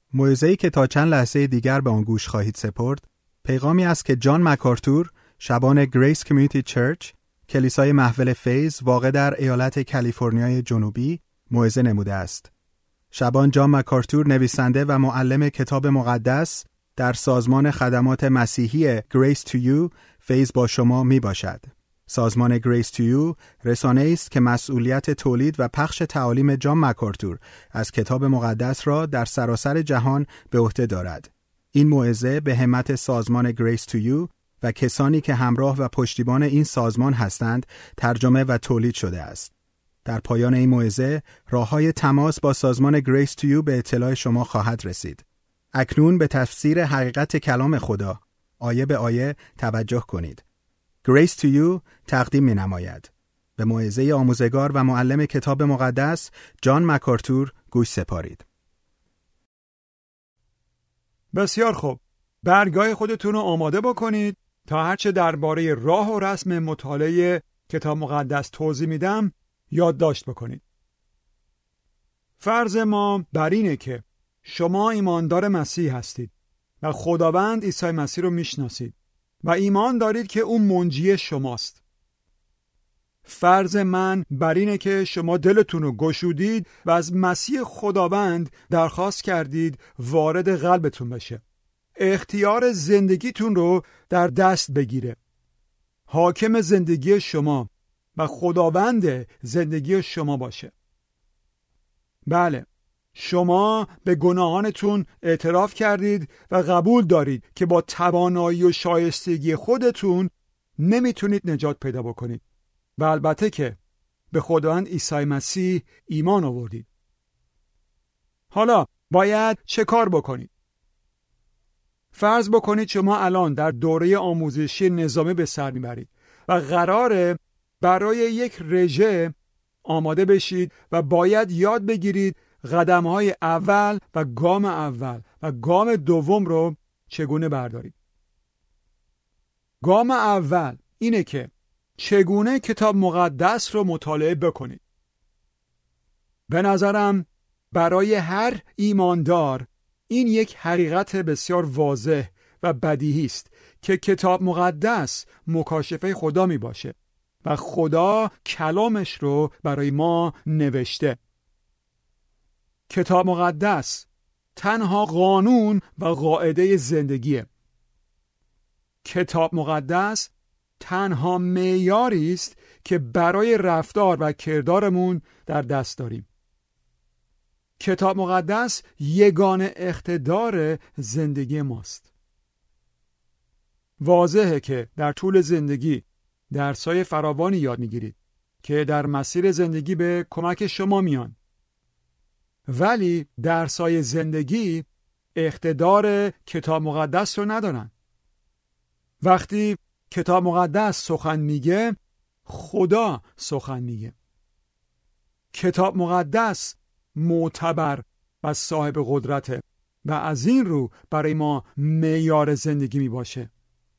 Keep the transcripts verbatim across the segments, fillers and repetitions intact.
موعظه‌ای که تا چند لحظه دیگر به آن گوش خواهید سپرد، پیغامی است که جان مکارتور، شبان گریس کمیونیتی چرچ، کلیسای محول فیض واقع در ایالت کالیفرنیای جنوبی، موعظه نموده است. شبان جان مکارتور نویسنده و معلم کتاب مقدس در سازمان خدمات مسیحی Grace to You فیض با شما می باشد. سازمان Grace to You رسانه‌ای است که مسئولیت تولید و پخش تعالیم جان مکارتور از کتاب مقدس را در سراسر جهان به عهده دارد. این موعظه به همت سازمان Grace to You و کسانی که همراه و پشتیبان این سازمان هستند ترجمه و تولید شده است. در پایان این موعظه راه‌های تماس با سازمان Grace to You به اطلاع شما خواهد رسید. اکنون به تفسیر حقیقت کلام خدا آیه به آیه توجه کنید. Grace to You تقدیم می‌نماید. به موعظه آموزگار و معلم کتاب مقدس جان مکارتور گوش سپارید. بسیار خوب. برگاه خودتون رو آماده بکنید تا هرچه درباره راه و رسم مطالعه کتاب مقدس توضیح میدم یادداشت بکنید. فرض ما بر اینه که شما ایماندار مسیح هستید و خداوند عیسی مسیح رو میشناسید و ایمان دارید که اون منجی شماست. فرض من بر اینه که شما دلتون رو گشودید و از مسیح خداوند درخواست کردید وارد قلبتون بشه. اختیار زندگیتون رو در دست بگیره. حاکم زندگی شما و خداوند زندگی شما باشه. بله، شما به گناهانتون اعتراف کردید و قبول دارید که با توانایی و شایستگی خودتون نمیتونید نجات پیدا بکنید و البته که به خداوند عیسی مسیح ایمان آوردید. حالا باید چه کار بکنید؟ فرض بکنید شما الان در دوره آموزشی نظامی به سر میبرید و قراره برای یک رژه آماده بشید و باید یاد بگیرید قدم‌های اول و گام اول و گام دوم رو چگونه بردارید. گام اول اینه که چگونه کتاب مقدس رو مطالعه بکنید. به نظرم برای هر ایماندار این یک حقیقت بسیار واضح و بدیهی است که کتاب مقدس مکاشفه خدا می باشه و خدا کلامش رو برای ما نوشته. کتاب مقدس تنها قانون و قاعده زندگیه. کتاب مقدس تنها معیاری است که برای رفتار و کردارمون در دست داریم. کتاب مقدس یگانه اقتدار زندگی ماست. واضحه که در طول زندگی درس‌های فراوانی یاد می‌گیرید که در مسیر زندگی به کمک شما میان. ولی درس‌های زندگی اقتدار کتاب مقدس رو ندارن. وقتی کتاب مقدس سخن میگه، خدا سخن میگه. کتاب مقدس معتبر و صاحب قدرته و از این رو برای ما معیار زندگی می باشه.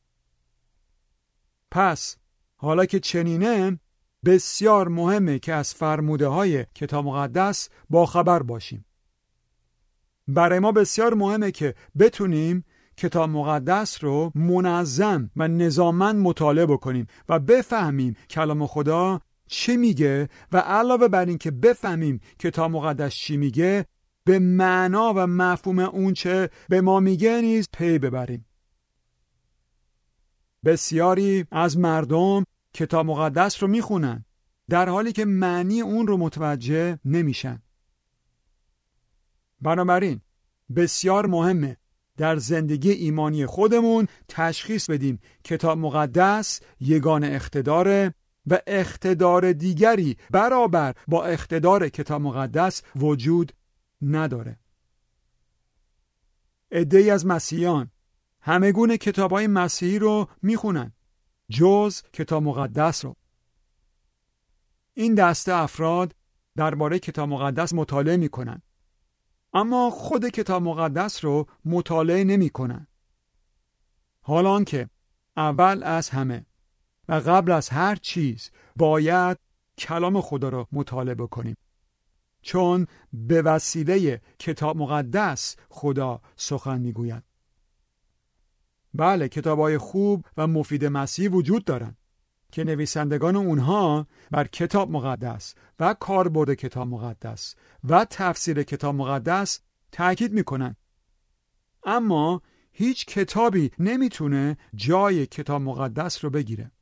پس حالا که چنینه بسیار مهمه که از فرموده های کتاب مقدس با خبر باشیم. برای ما بسیار مهمه که بتونیم کتاب مقدس رو منظم و نظاممند مطالعه بکنیم و بفهمیم کلام خدا چی میگه و علاوه بر این که بفهمیم کتاب مقدس چی میگه به معنا و مفهوم اون چه به ما میگه نیز پی ببریم. بسیاری از مردم کتاب مقدس رو میخونن در حالی که معنی اون رو متوجه نمیشن. بنابراین بسیار مهمه در زندگی ایمانی خودمون تشخیص بدیم کتاب مقدس یگانه اقتداره و اقتدار دیگری برابر با اقتدار کتاب مقدس وجود نداره. عده‌ای از مسیحیان همه گونه کتاب‌های مسیحی رو میخونن جز کتاب مقدس رو. این دسته افراد درباره کتاب مقدس مطالعه میکنن اما خود کتاب مقدس رو مطالعه نمیکنن. حالان که اول از همه و قبل از هر چیز باید کلام خدا رو مطالعه کنیم. چون به وسیله کتاب مقدس خدا سخن میگوید. بله، کتاب‌های خوب و مفید مسیح وجود دارند که نویسندگان اونها بر کتاب مقدس و کاربرد کتاب مقدس و تفسیر کتاب مقدس تاکید میکنن. اما هیچ کتابی نمیتونه جای کتاب مقدس رو بگیره.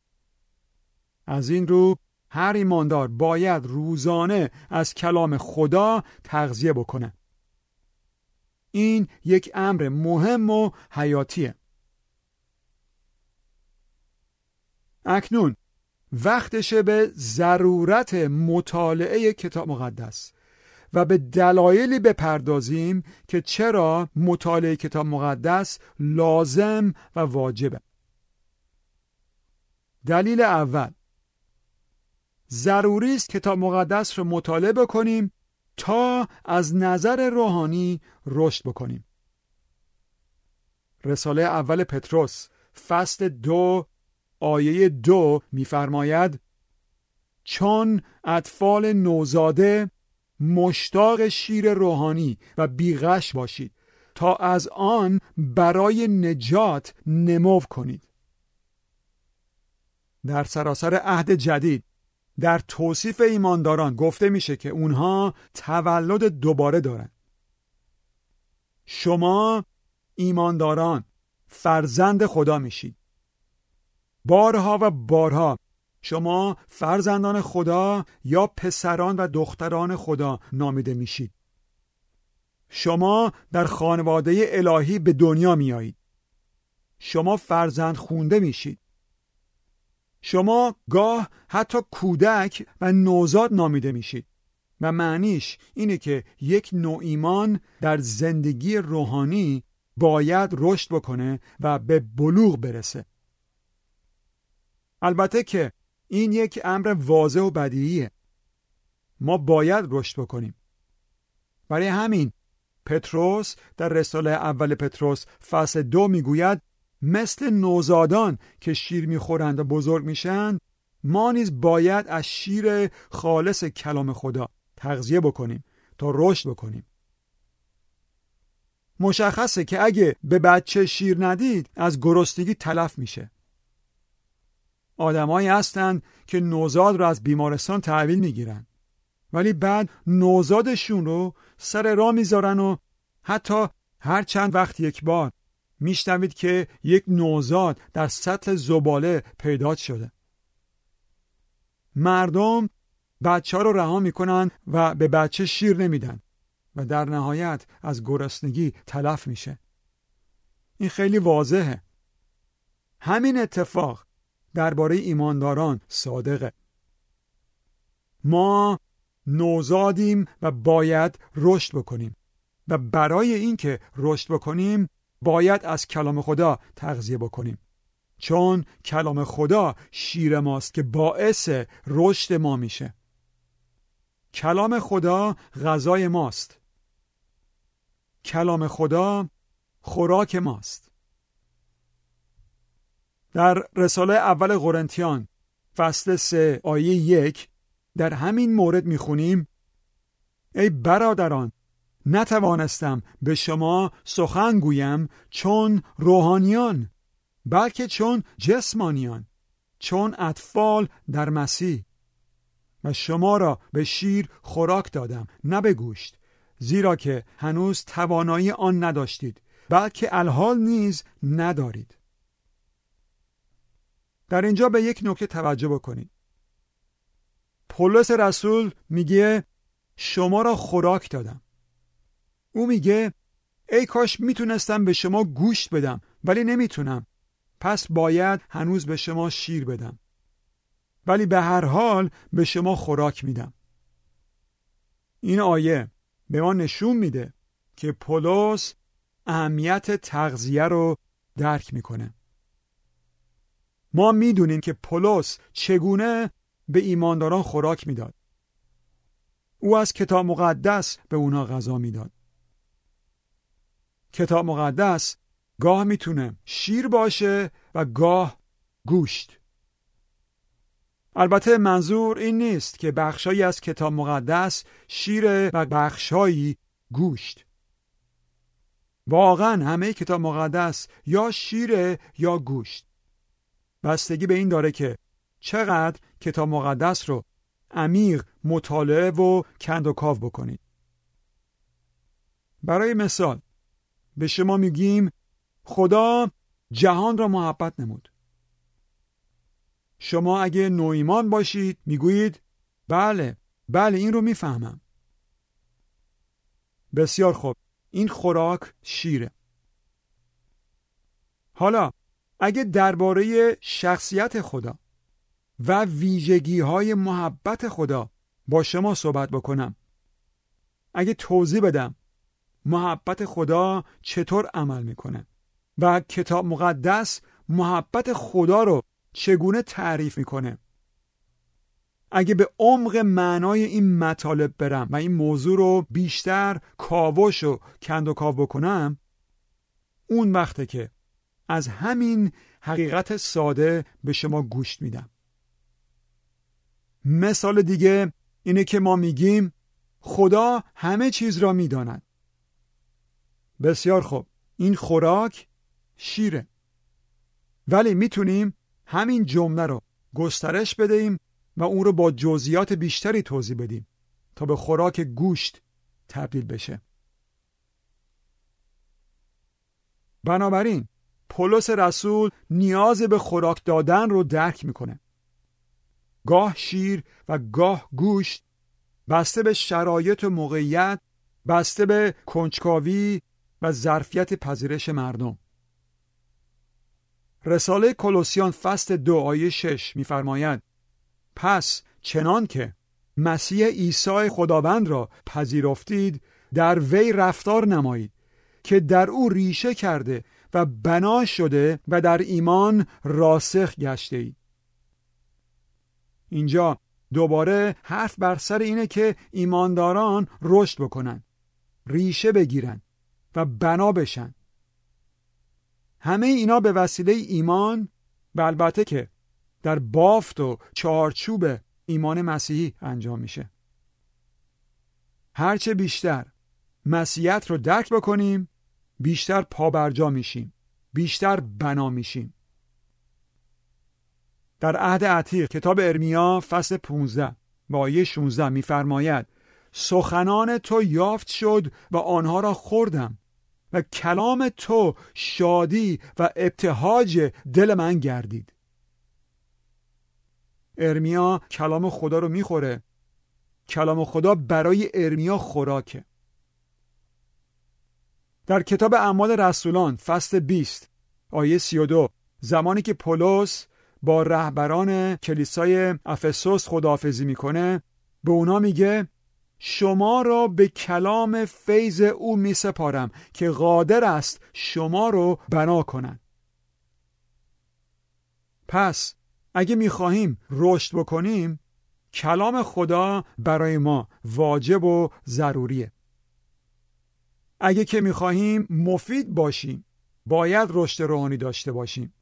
از این رو هر ایماندار باید روزانه از کلام خدا تغذیه بکنه. این یک امر مهم و حیاتیه. اکنون وقتشه به ضرورت مطالعه کتاب مقدس و به دلایلی بپردازیم که چرا مطالعه کتاب مقدس لازم و واجبه. دلیل اول، ضروری است کتاب مقدس رو مطالعه بکنیم تا از نظر روحانی رشد بکنیم. رساله اول پتروس فصل دو آیه دو می‌فرماید چون اطفال نوزاده مشتاق شیر روحانی و بیغش باشید تا از آن برای نجات نمو کنید. در سراسر عهد جدید در توصیف ایمانداران گفته میشه که اونها تولد دوباره دارن. شما ایمانداران فرزند خدا میشید. بارها و بارها شما فرزندان خدا یا پسران و دختران خدا نامیده میشید. شما در خانواده الهی به دنیا میایید. شما فرزند خونده میشید. شما گاه حتی کودک و نوزاد نامیده میشید و معنیش اینه که یک نوع ایمان در زندگی روحانی باید رشد بکنه و به بلوغ برسه. البته که این یک امر واضح و بدیهیه. ما باید رشد بکنیم. برای همین پتروس در رساله اول پتروس فصل دو میگوید مثل نوزادان که شیر میخورند و بزرگ میشن، ما نیز باید از شیر خالص کلام خدا تغذیه بکنیم تا رشد بکنیم. مشخصه که اگه به بچه شیر ندید از گرسنگی تلف میشه. آدمایی هستند که نوزاد رو از بیمارستان تحویل میگیرن ولی بعد نوزادشون رو سر راه میذارن و حتی هر چند وقت یک بار میشنوید که یک نوزاد در سطل زباله پیدا شده. مردم بچه ها رو رها میکنن و به بچه شیر نمیدن و در نهایت از گرسنگی تلف میشه. این خیلی واضحه. همین اتفاق درباره ایمانداران صادقه. ما نوزادیم و باید رشد بکنیم و برای اینکه رشد بکنیم باید از کلام خدا تغذیه بکنیم، چون کلام خدا شیر ماست که باعث رشد ما میشه. کلام خدا غذای ماست. کلام خدا خوراک ماست. در رساله اول قرنتیان فصل سه آیه یک در همین مورد میخونیم ای برادران نتوانستم به شما سخن گویم چون روحانیان بلکه چون جسمانیان، چون اطفال در مسیح، و شما را به شیر خوراک دادم نه به گوشت، زیرا که هنوز توانایی آن نداشتید بلکه الحال نیز ندارید. در اینجا به یک نکته توجه بکنید. پولس رسول میگه شما را خوراک دادم. او میگه ای کاش میتونستم به شما گوشت بدم ولی نمیتونم، پس باید هنوز به شما شیر بدم، ولی به هر حال به شما خوراک میدم. این آیه به ما نشون میده که پولس اهمیت تغذیه رو درک میکنه. ما میدونیم که پولس چگونه به ایمانداران خوراک میداد. او از کتاب مقدس به اونا غذا میداد. کتاب مقدس گاه میتونه شیر باشه و گاه گوشت. البته منظور این نیست که بخشایی از کتاب مقدس شیره و بخشایی گوشت. واقعا همه کتاب مقدس یا شیره یا گوشت. بستگی به این داره که چقدر کتاب مقدس رو عمیق مطالعه و کند و کاو بکنید. برای مثال به شما میگیم خدا جهان را محبت نمود. شما اگه نوایمان باشید میگویید بله بله این رو میفهمم. بسیار خوب، این خوراک شیره. حالا اگه درباره شخصیت خدا و ویژگی‌های محبت خدا با شما صحبت بکنم، اگه توضیح بدم محبت خدا چطور عمل میکنه و کتاب مقدس محبت خدا رو چگونه تعریف میکنه، اگه به عمق معنای این مطالب برم و این موضوع رو بیشتر کاوش و کند و کاو بکنم، اون وقته که از همین حقیقت ساده به شما گوش میدم. مثال دیگه اینه که ما میگیم خدا همه چیز را میداند. بسیار خوب، این خوراک شیره. ولی میتونیم همین جمله رو گسترش بدهیم و اون رو با جزئیات بیشتری توضیح بدیم تا به خوراک گوشت تبدیل بشه. بنابراین پولس رسول نیاز به خوراک دادن رو درک میکنه. گاه شیر و گاه گوشت، بسته به شرایط و موقعیت، بسته به کنجکاوی و ظرفیت پذیرش مردم. رساله کولوسیان فصل دو آیه شش می‌فرماید پس چنان که مسیح عیسی خداوند را پذیرفتید در وی رفتار نمایید که در او ریشه کرده و بنا شده و در ایمان راسخ گشته اید. اینجا دوباره حرف بر سر اینه که ایمانداران رشد بکنن، ریشه بگیرن و بنا بشن. همه اینا به وسیله ایمان و البته که در بافت و چارچوب ایمان مسیحی انجام میشه. هرچه بیشتر مسیحیت رو درک بکنیم، بیشتر پابرجا میشیم، بیشتر بنا میشیم. در عهد عتیق کتاب ارمیا فصل پانزده و آیه شانزده میفرماید سخنان تو یافت شد و آنها را خوردم و کلام تو شادی و ابتهاج دل من گردید. ارمیا کلام خدا رو میخوره. کلام خدا برای ارمیا خوراکه. در کتاب اعمال رسولان فصل بیست آیه سی و دو زمانی که پولس با رهبران کلیسای افسوس خداحافظی میکنه، به اونا میگه شما را به کلام فیض او می سپارم که قادر است شما رو بنا کنند. پس اگه می خواهیم رشد بکنیم، کلام خدا برای ما واجب و ضروریه. اگه که می خواهیم مفید باشیم، باید رشد روحانی داشته باشیم.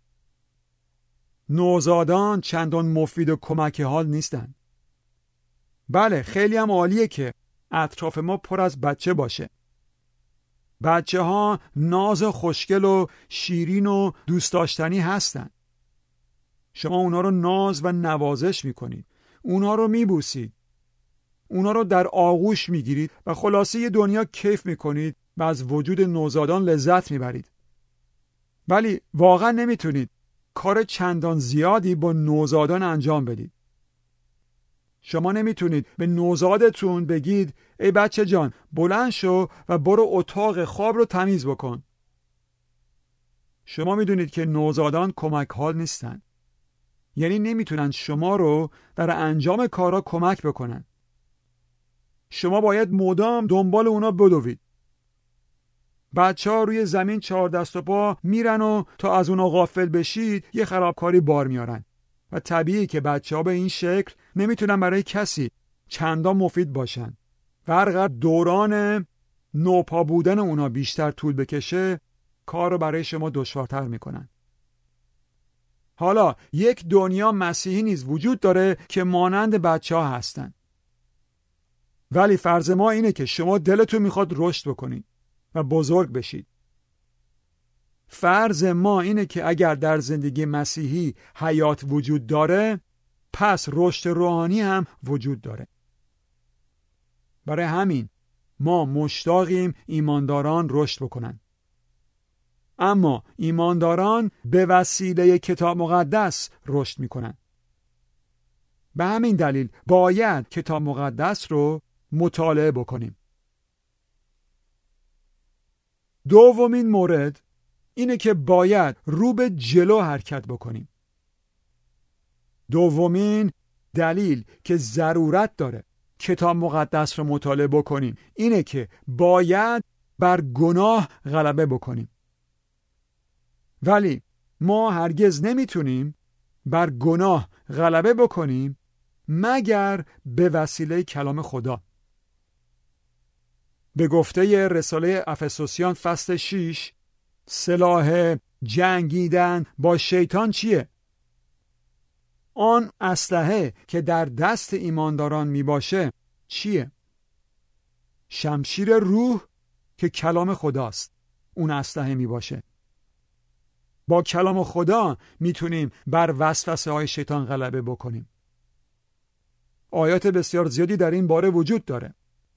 نوزادان چندان مفید و کمک حال نیستن. بله خیلی هم عالیه که اطراف ما پر از بچه باشه. بچه ها ناز و خوشگل و شیرین و دوست داشتنی هستن. شما اونا رو ناز و نوازش میکنید. اونا رو میبوسید. اونا رو در آغوش میگیرید و خلاصه یه دنیا کیف میکنید و از وجود نوزادان لذت میبرید. ولی واقعا نمیتونید کار چندان زیادی با نوزادان انجام بدید. شما نمیتونید به نوزادتون بگید ای بچه جان بلند شو و برو اتاق خواب رو تمیز بکن. شما میدونید که نوزادان کمک حال نیستن. یعنی نمیتونن شما رو در انجام کارا کمک بکنن. شما باید مدام دنبال اونا بدوید. بچه ها روی زمین چهار دست و پا میرن و تا از اونا غافل بشید یه خرابکاری بار میارن. و طبیعی که بچه ها به این شکل نمیتونن برای کسی چندان مفید باشن. و هر دوران نوپا بودن اونا بیشتر طول بکشه، کار رو برای شما دشوارتر میکنن. حالا یک دنیا مسیحی نیز وجود داره که مانند بچه ها هستن. ولی فرض ما اینه که شما دلتون میخواد رشد بکنید و بزرگ بشید. فرض ما اینه که اگر در زندگی مسیحی حیات وجود داره، پس رشد روحانی هم وجود داره. برای همین ما مشتاقیم ایمانداران رشد بکنن. اما ایمانداران به وسیله کتاب مقدس رشد میکنن. به همین دلیل باید کتاب مقدس رو مطالعه بکنیم. دومین مورد اینه که باید رو به جلو حرکت بکنیم. دومین دلیل که ضرورت داره کتاب مقدس رو مطالعه بکنیم اینه که باید بر گناه غلبه بکنیم. ولی ما هرگز نمیتونیم بر گناه غلبه بکنیم مگر به وسیله کلام خدا. به گفته رساله افسوسیان فصل شش، سلاح جنگیدن با شیطان چیه؟ آن اسلحه که در دست ایمانداران می باشه چیه؟ شمشیر روح که کلام خداست، اون اسلحه می باشه. با کلام خدا میتونیم بر وسوسه های شیطان غلبه بکنیم. آیات بسیار زیادی در این باره وجود داره.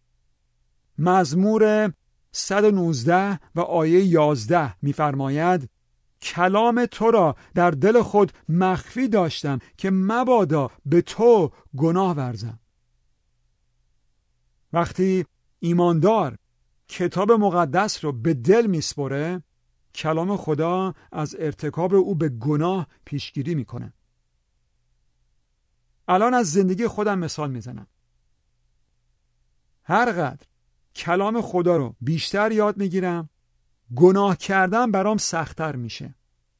مزمور صد و نوزده و آیه یازده میفرماید کلام تو را در دل خود مخفی داشتم که مبادا به تو گناه ورزم. وقتی ایماندار کتاب مقدس رو به دل میسپره، کلام خدا از ارتکاب او به گناه پیشگیری میکنه. الان از زندگی خودم مثال میزنم. هر قدر کلام خدا رو بیشتر یاد میگیرم، گناه کردن برام سخت‌تر میشه.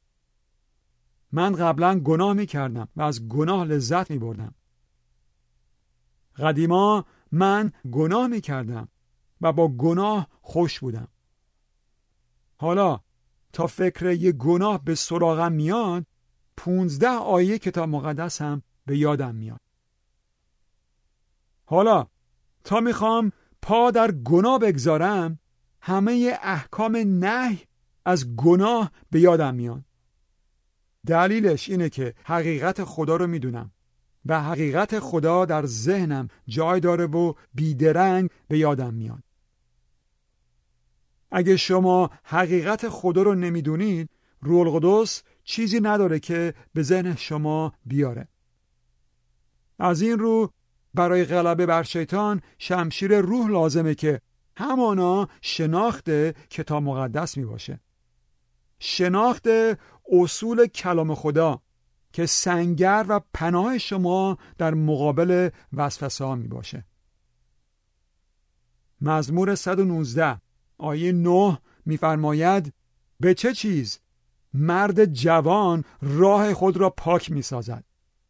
من قبلا گناه میکردم و از گناه لذت میبردم. قدیما من گناه میکردم و با گناه خوش بودم. حالا تا فکر یه گناه به سراغم میاد، پونزده آیه کتاب مقدس هم به یادم میاد. حالا تا میخوام پا در گناه بگذارم، همه احکام نهی از گناه به یادم میاد. دلیلش اینه که حقیقت خدا رو میدونم و حقیقت خدا در ذهنم جای داره و بیدرنگ به یادم میاد. اگه شما حقیقت خدا رو نمیدونید، روح القدس چیزی نداره که به ذهن شما بیاره. از این رو برای غلبه بر شیطان شمشیر روح لازمه که همانا شناخت کتاب مقدس می باشه. شناخت اصول کلام خدا که سنگر و پناه شما در مقابل وسوسه ها می باشه. مزمور صد و نوزده آیه نه می‌فرماید به چه چیز مرد جوان راه خود را پاک می‌سازد؟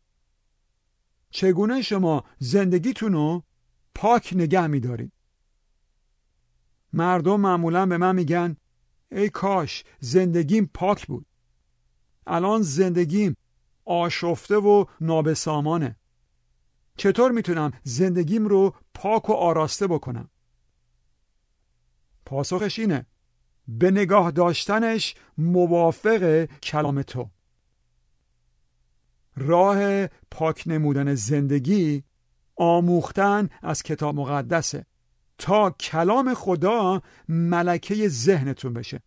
چگونه شما زندگیتون رو پاک نگه می‌دارید؟ مردم معمولاً به من میگن ای کاش زندگیم پاک بود. الان زندگیم آشفته و نابسامانه. چطور میتونم زندگیم رو پاک و آراسته بکنم؟ پاسخش اینه: به نگاه داشتنش موافق کلام تو. راه پاک نمودن زندگی آموختن از کتاب مقدسه تا کلام خدا ملکه ذهنتون بشه.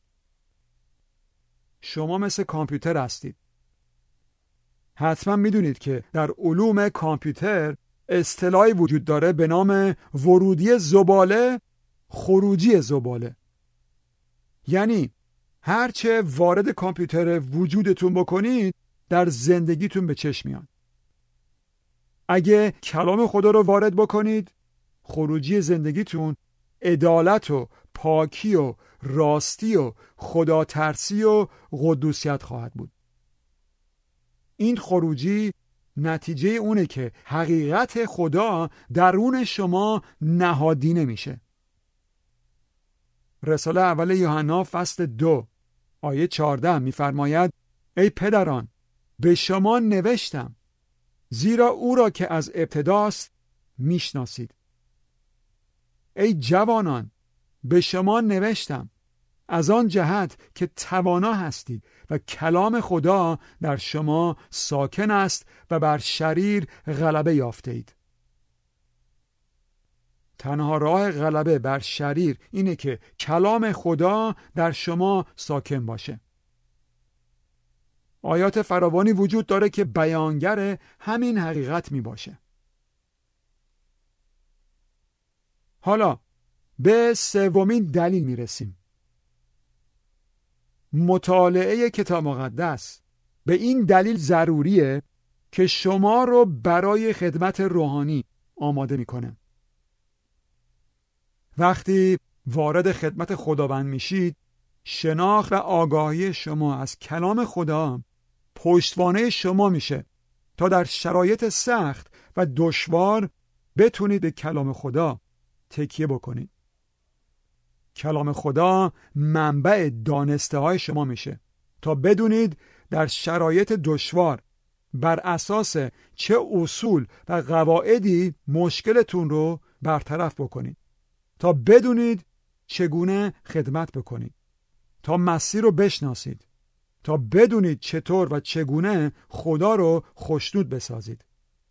شما مثل کامپیوتر هستید. حتما میدونید که در علوم کامپیوتر اصطلاحی وجود داره به نام ورودی زباله، خروجی زباله. یعنی هرچه وارد کامپیوتر وجودتون بکنید در زندگیتون به چشم میاد. اگه کلام خدا رو وارد بکنید، خروجی زندگیتون عدالت و پاکی و راستی و خدا ترسی و قدوسیت خواهد بود. این خروجی نتیجه اونه که حقیقت خدا درون شما نهادینه میشه. رساله اول یوحنا فصل دو آیه چهارده میفرماید ای پدران به شما نوشتم، زیرا او را که از ابتداست میشناسید. ای جوانان، به شما نوشتم از آن جهت که توانا هستید و کلام خدا در شما ساکن است و بر شریر غلبه یافته اید. تنها راه غلبه بر شریر اینه که کلام خدا در شما ساکن باشه. آیات فراوانی وجود داره که بیانگر همین حقیقت می باشه. حالا به سومین دلیل می رسیم. مطالعه کتاب مقدس به این دلیل ضروریه که شما رو برای خدمت روحانی آماده میکنه. وقتی وارد خدمت خداوند میشید، شناخت و آگاهی شما از کلام خدا پشتوانه شما میشه تا در شرایط سخت و دشوار بتونید به کلام خدا تکیه بکنید. کلام خدا منبع دانسته های شما میشه تا بدونید در شرایط دشوار بر اساس چه اصول و قواعدی مشکلتون رو برطرف بکنید، تا بدونید چگونه خدمت بکنید، تا مسیر رو بشناسید، تا بدونید چطور و چگونه خدا رو خوشنود بسازید.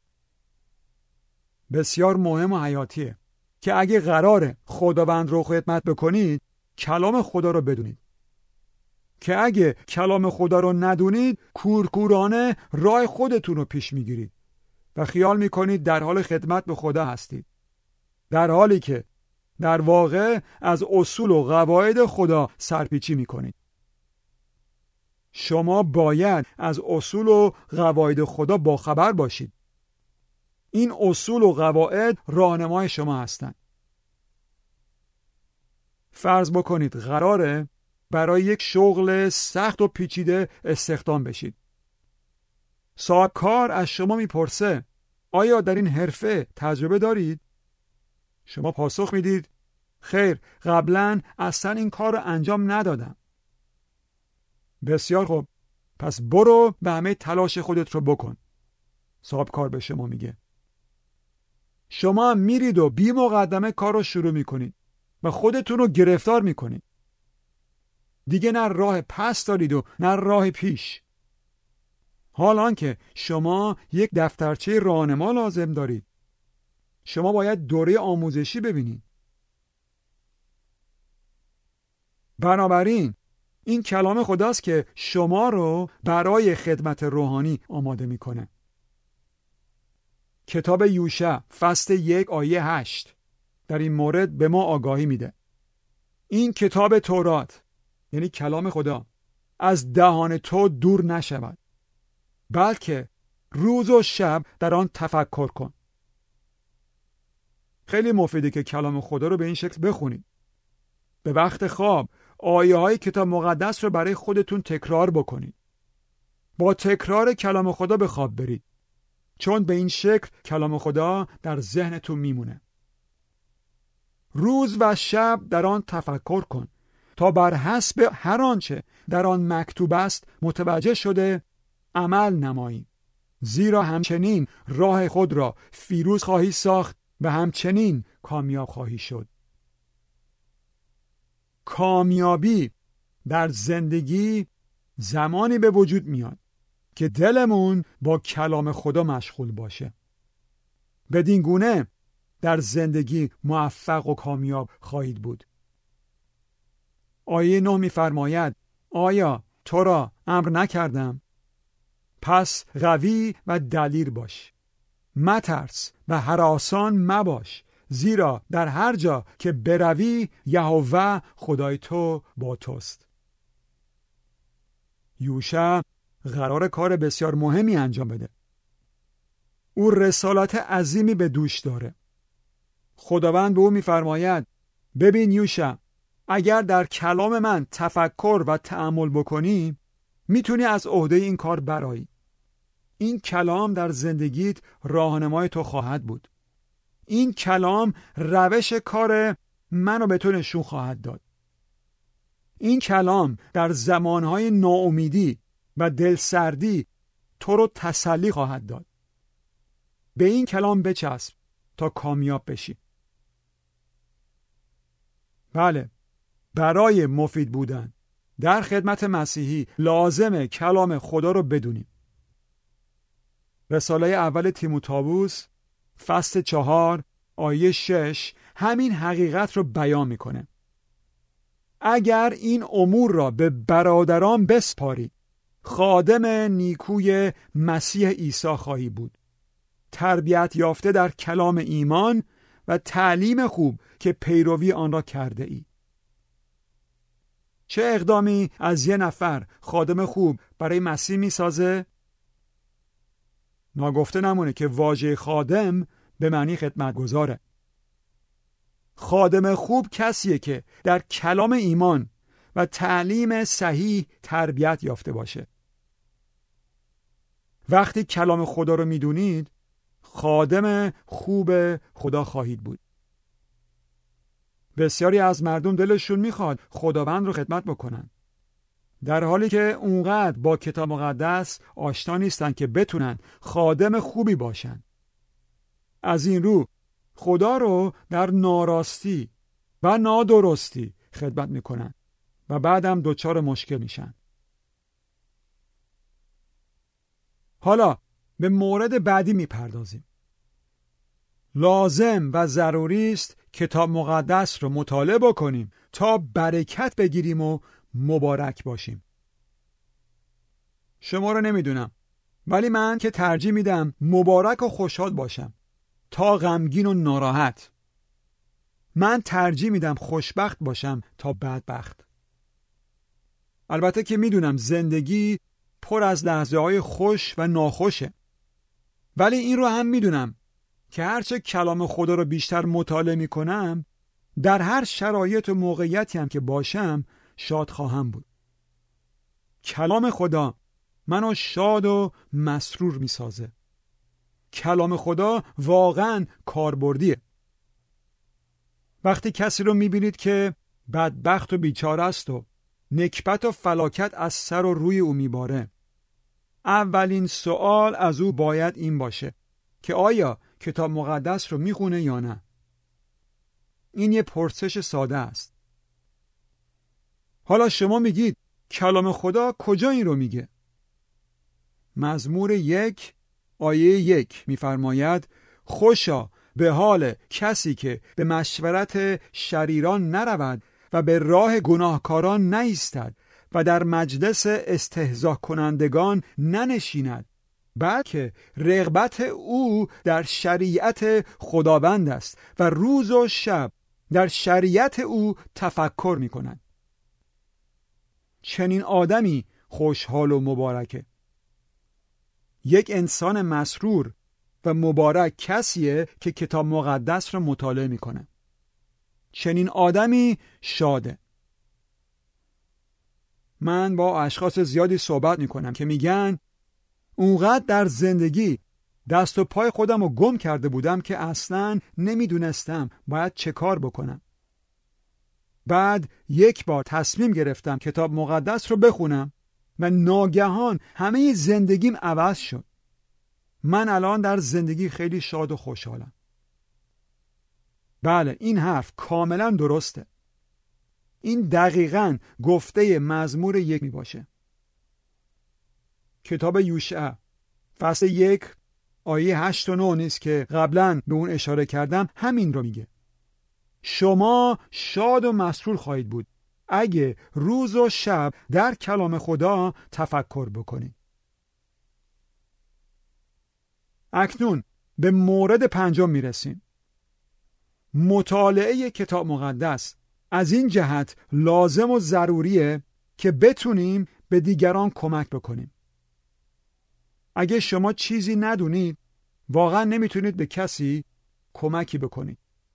بسیار مهم و حیاتیه که اگه قراره خداوند رو خدمت بکنید، کلام خدا رو بدونید. که اگه کلام خدا رو ندونید، کورکورانه راه خودتون رو پیش میگیرید و خیال میکنید در حال خدمت به خدا هستید، در حالی که در واقع از اصول و قواعد خدا سرپیچی میکنید. شما باید از اصول و قواعد خدا باخبر باشید. این اصول و قواعد راهنمای شما هستند. فرض بکنید قراره برای یک شغل سخت و پیچیده استخدام بشید. صاحب کار از شما میپرسه آیا در این حرفه تجربه دارید؟ شما پاسخ میدید خیر، قبلا اصلا این کار رو انجام ندادم. بسیار خوب، پس برو به همه تلاش خودت رو بکن. صاحب کار به شما میگه. شما میرید و بی مقدمه کار رو شروع میکنید و خودتون رو گرفتار میکنید. دیگه نه راه پس دارید و نه راه پیش. حالان که شما یک دفترچه راهنما لازم دارید. شما باید دوره آموزشی ببینید. بنابراین این کلام خداست که شما رو برای خدمت روحانی آماده میکنه. کتاب یوشع فصل یک آیه هشت در این مورد به ما آگاهی میده. این کتاب تورات، یعنی کلام خدا، از دهان تو دور نشود، بلکه روز و شب در آن تفکر کن. خیلی مفیده که کلام خدا رو به این شکل بخونید. به وقت خواب آیه های کتاب مقدس رو برای خودتون تکرار بکنید. با تکرار کلام خدا به خواب برید، چون به این شکل کلام خدا در ذهنتون میمونه. روز و شب در آن تفکر کن تا بر حسب هر آنچه در آن مکتوب است متوجه شده عمل نمایی، زیرا همچنین راه خود را فیروز خواهی ساخت و همچنین کامیاب خواهی شد. کامیابی در زندگی زمانی به وجود میاد که دلمون با کلام خدا مشغول باشه. بدین گونه در زندگی موفق و کامیاب خواهید بود. آیه نه می‌فرماید آیا تو را امر نکردم؟ پس قوی و دلیر باش، مترس و هراسان مباش، زیرا در هر جا که بروی یهوه خدای تو با توست. یوشع قرار کار بسیار مهمی انجام بده. او رسالت عظیمی به دوش داره. خداوند به او می‌فرماید ببین یوشع، اگر در کلام من تفکر و تأمل بکنی میتونی از عهده این کار برایی. این کلام در زندگیت راهنمای تو خواهد بود. این کلام روش کار منو به تو نشون خواهد داد. این کلام در زمانهای ناامیدی و دلسردی تو رو تسلی خواهد داد. به این کلام بچسب تا کامیاب بشی. بله، برای مفید بودن در خدمت مسیحی لازمه کلام خدا رو بدونیم. رساله اول تیموتائوس فصل چهار آیه شش همین حقیقت رو بیان میکنه. اگر این امور را به برادران بسپاری، خادم نیکوی مسیح عیسی خواهی بود، تربیت یافته در کلام ایمان و تعلیم خوب که پیروی آن را کرده ای. چه اقدامی از یه نفر خادم خوب برای مسیح می سازه؟ ناگفته نمونه که واژه خادم به معنی خدمتگزاره. خادم خوب کسیه که در کلام ایمان و تعلیم صحیح تربیت یافته باشه. وقتی کلام خدا رو میدونید، خادم خوب خدا خواهید بود. بسیاری از مردم دلشون میخواد خداوند رو خدمت بکنن، در حالی که اونقدر با کتاب مقدس آشنا نیستن که بتونن خادم خوبی باشن. از این رو خدا رو در ناراستی و نادرستی خدمت میکنن و بعدم دچار مشکل میشن. حالا به مورد بعدی میپردازیم. لازم و ضروری است کتاب مقدس رو مطالعه بکنیم تا برکت بگیریم و مبارک باشیم. شما رو نمیدونم، ولی من که ترجیح میدم مبارک و خوشحال باشم تا غمگین و ناراحت. من ترجیح میدم خوشبخت باشم تا بدبخت. البته که میدونم زندگی پر از لحظه های خوش و ناخوشه، ولی این رو هم میدونم که هرچه کلام خدا رو بیشتر مطالعه میکنم، در هر شرایط و موقعیتی هم که باشم شاد خواهم بود. کلام خدا منو شاد و مسرور میسازه. کلام خدا واقعا کاربردیه. وقتی کسی رو میبینید که بدبخت و بیچاره است و نکبت و فلاکت از سر و روی او میباره، اولین سوال از او باید این باشه که آیا کتاب مقدس رو میخونه یا نه؟ این یه پرسش ساده است. حالا شما میگید کلام خدا کجا این رو میگه؟ مزمور یک آیه یک میفرماید خوشا به حال کسی که به مشورت شریران نرود و به راه گناهکاران نایستد و در مجلس استهزا کنندگان ننشیند، بلکه رغبت او در شریعت خداوند است و روز و شب در شریعت او تفکر می کند. چنین آدمی خوشحال و مبارکه. یک انسان مسرور و مبارک کسیه که کتاب مقدس را مطالعه می کنه. چنین آدمی شاده. من با اشخاص زیادی صحبت می کنم که میگن اونقدر در زندگی دست و پای خودم رو گم کرده بودم که اصلاً نمیدونستم باید چه کار بکنم. بعد یک بار تصمیم گرفتم کتاب مقدس رو بخونم و ناگهان همه زندگیم عوض شد. من الان در زندگی خیلی شاد و خوشحالم. بله، این حرف کاملا درسته. این دقیقاً گفته مزمور یک می باشه. کتاب یوشع فصل یک آیه هشت و نه نیست که قبلا به اون اشاره کردم، همین رو میگه. شما شاد و مسرور خواهید بود اگه روز و شب در کلام خدا تفکر بکنید. اکنون به مورد پنجم میرسیم. مطالعه کتاب مقدس از این جهت لازم و ضروریه که بتونیم به دیگران کمک بکنیم. اگه شما چیزی ندونید، واقعا نمیتونید به کسی کمکی بکنید.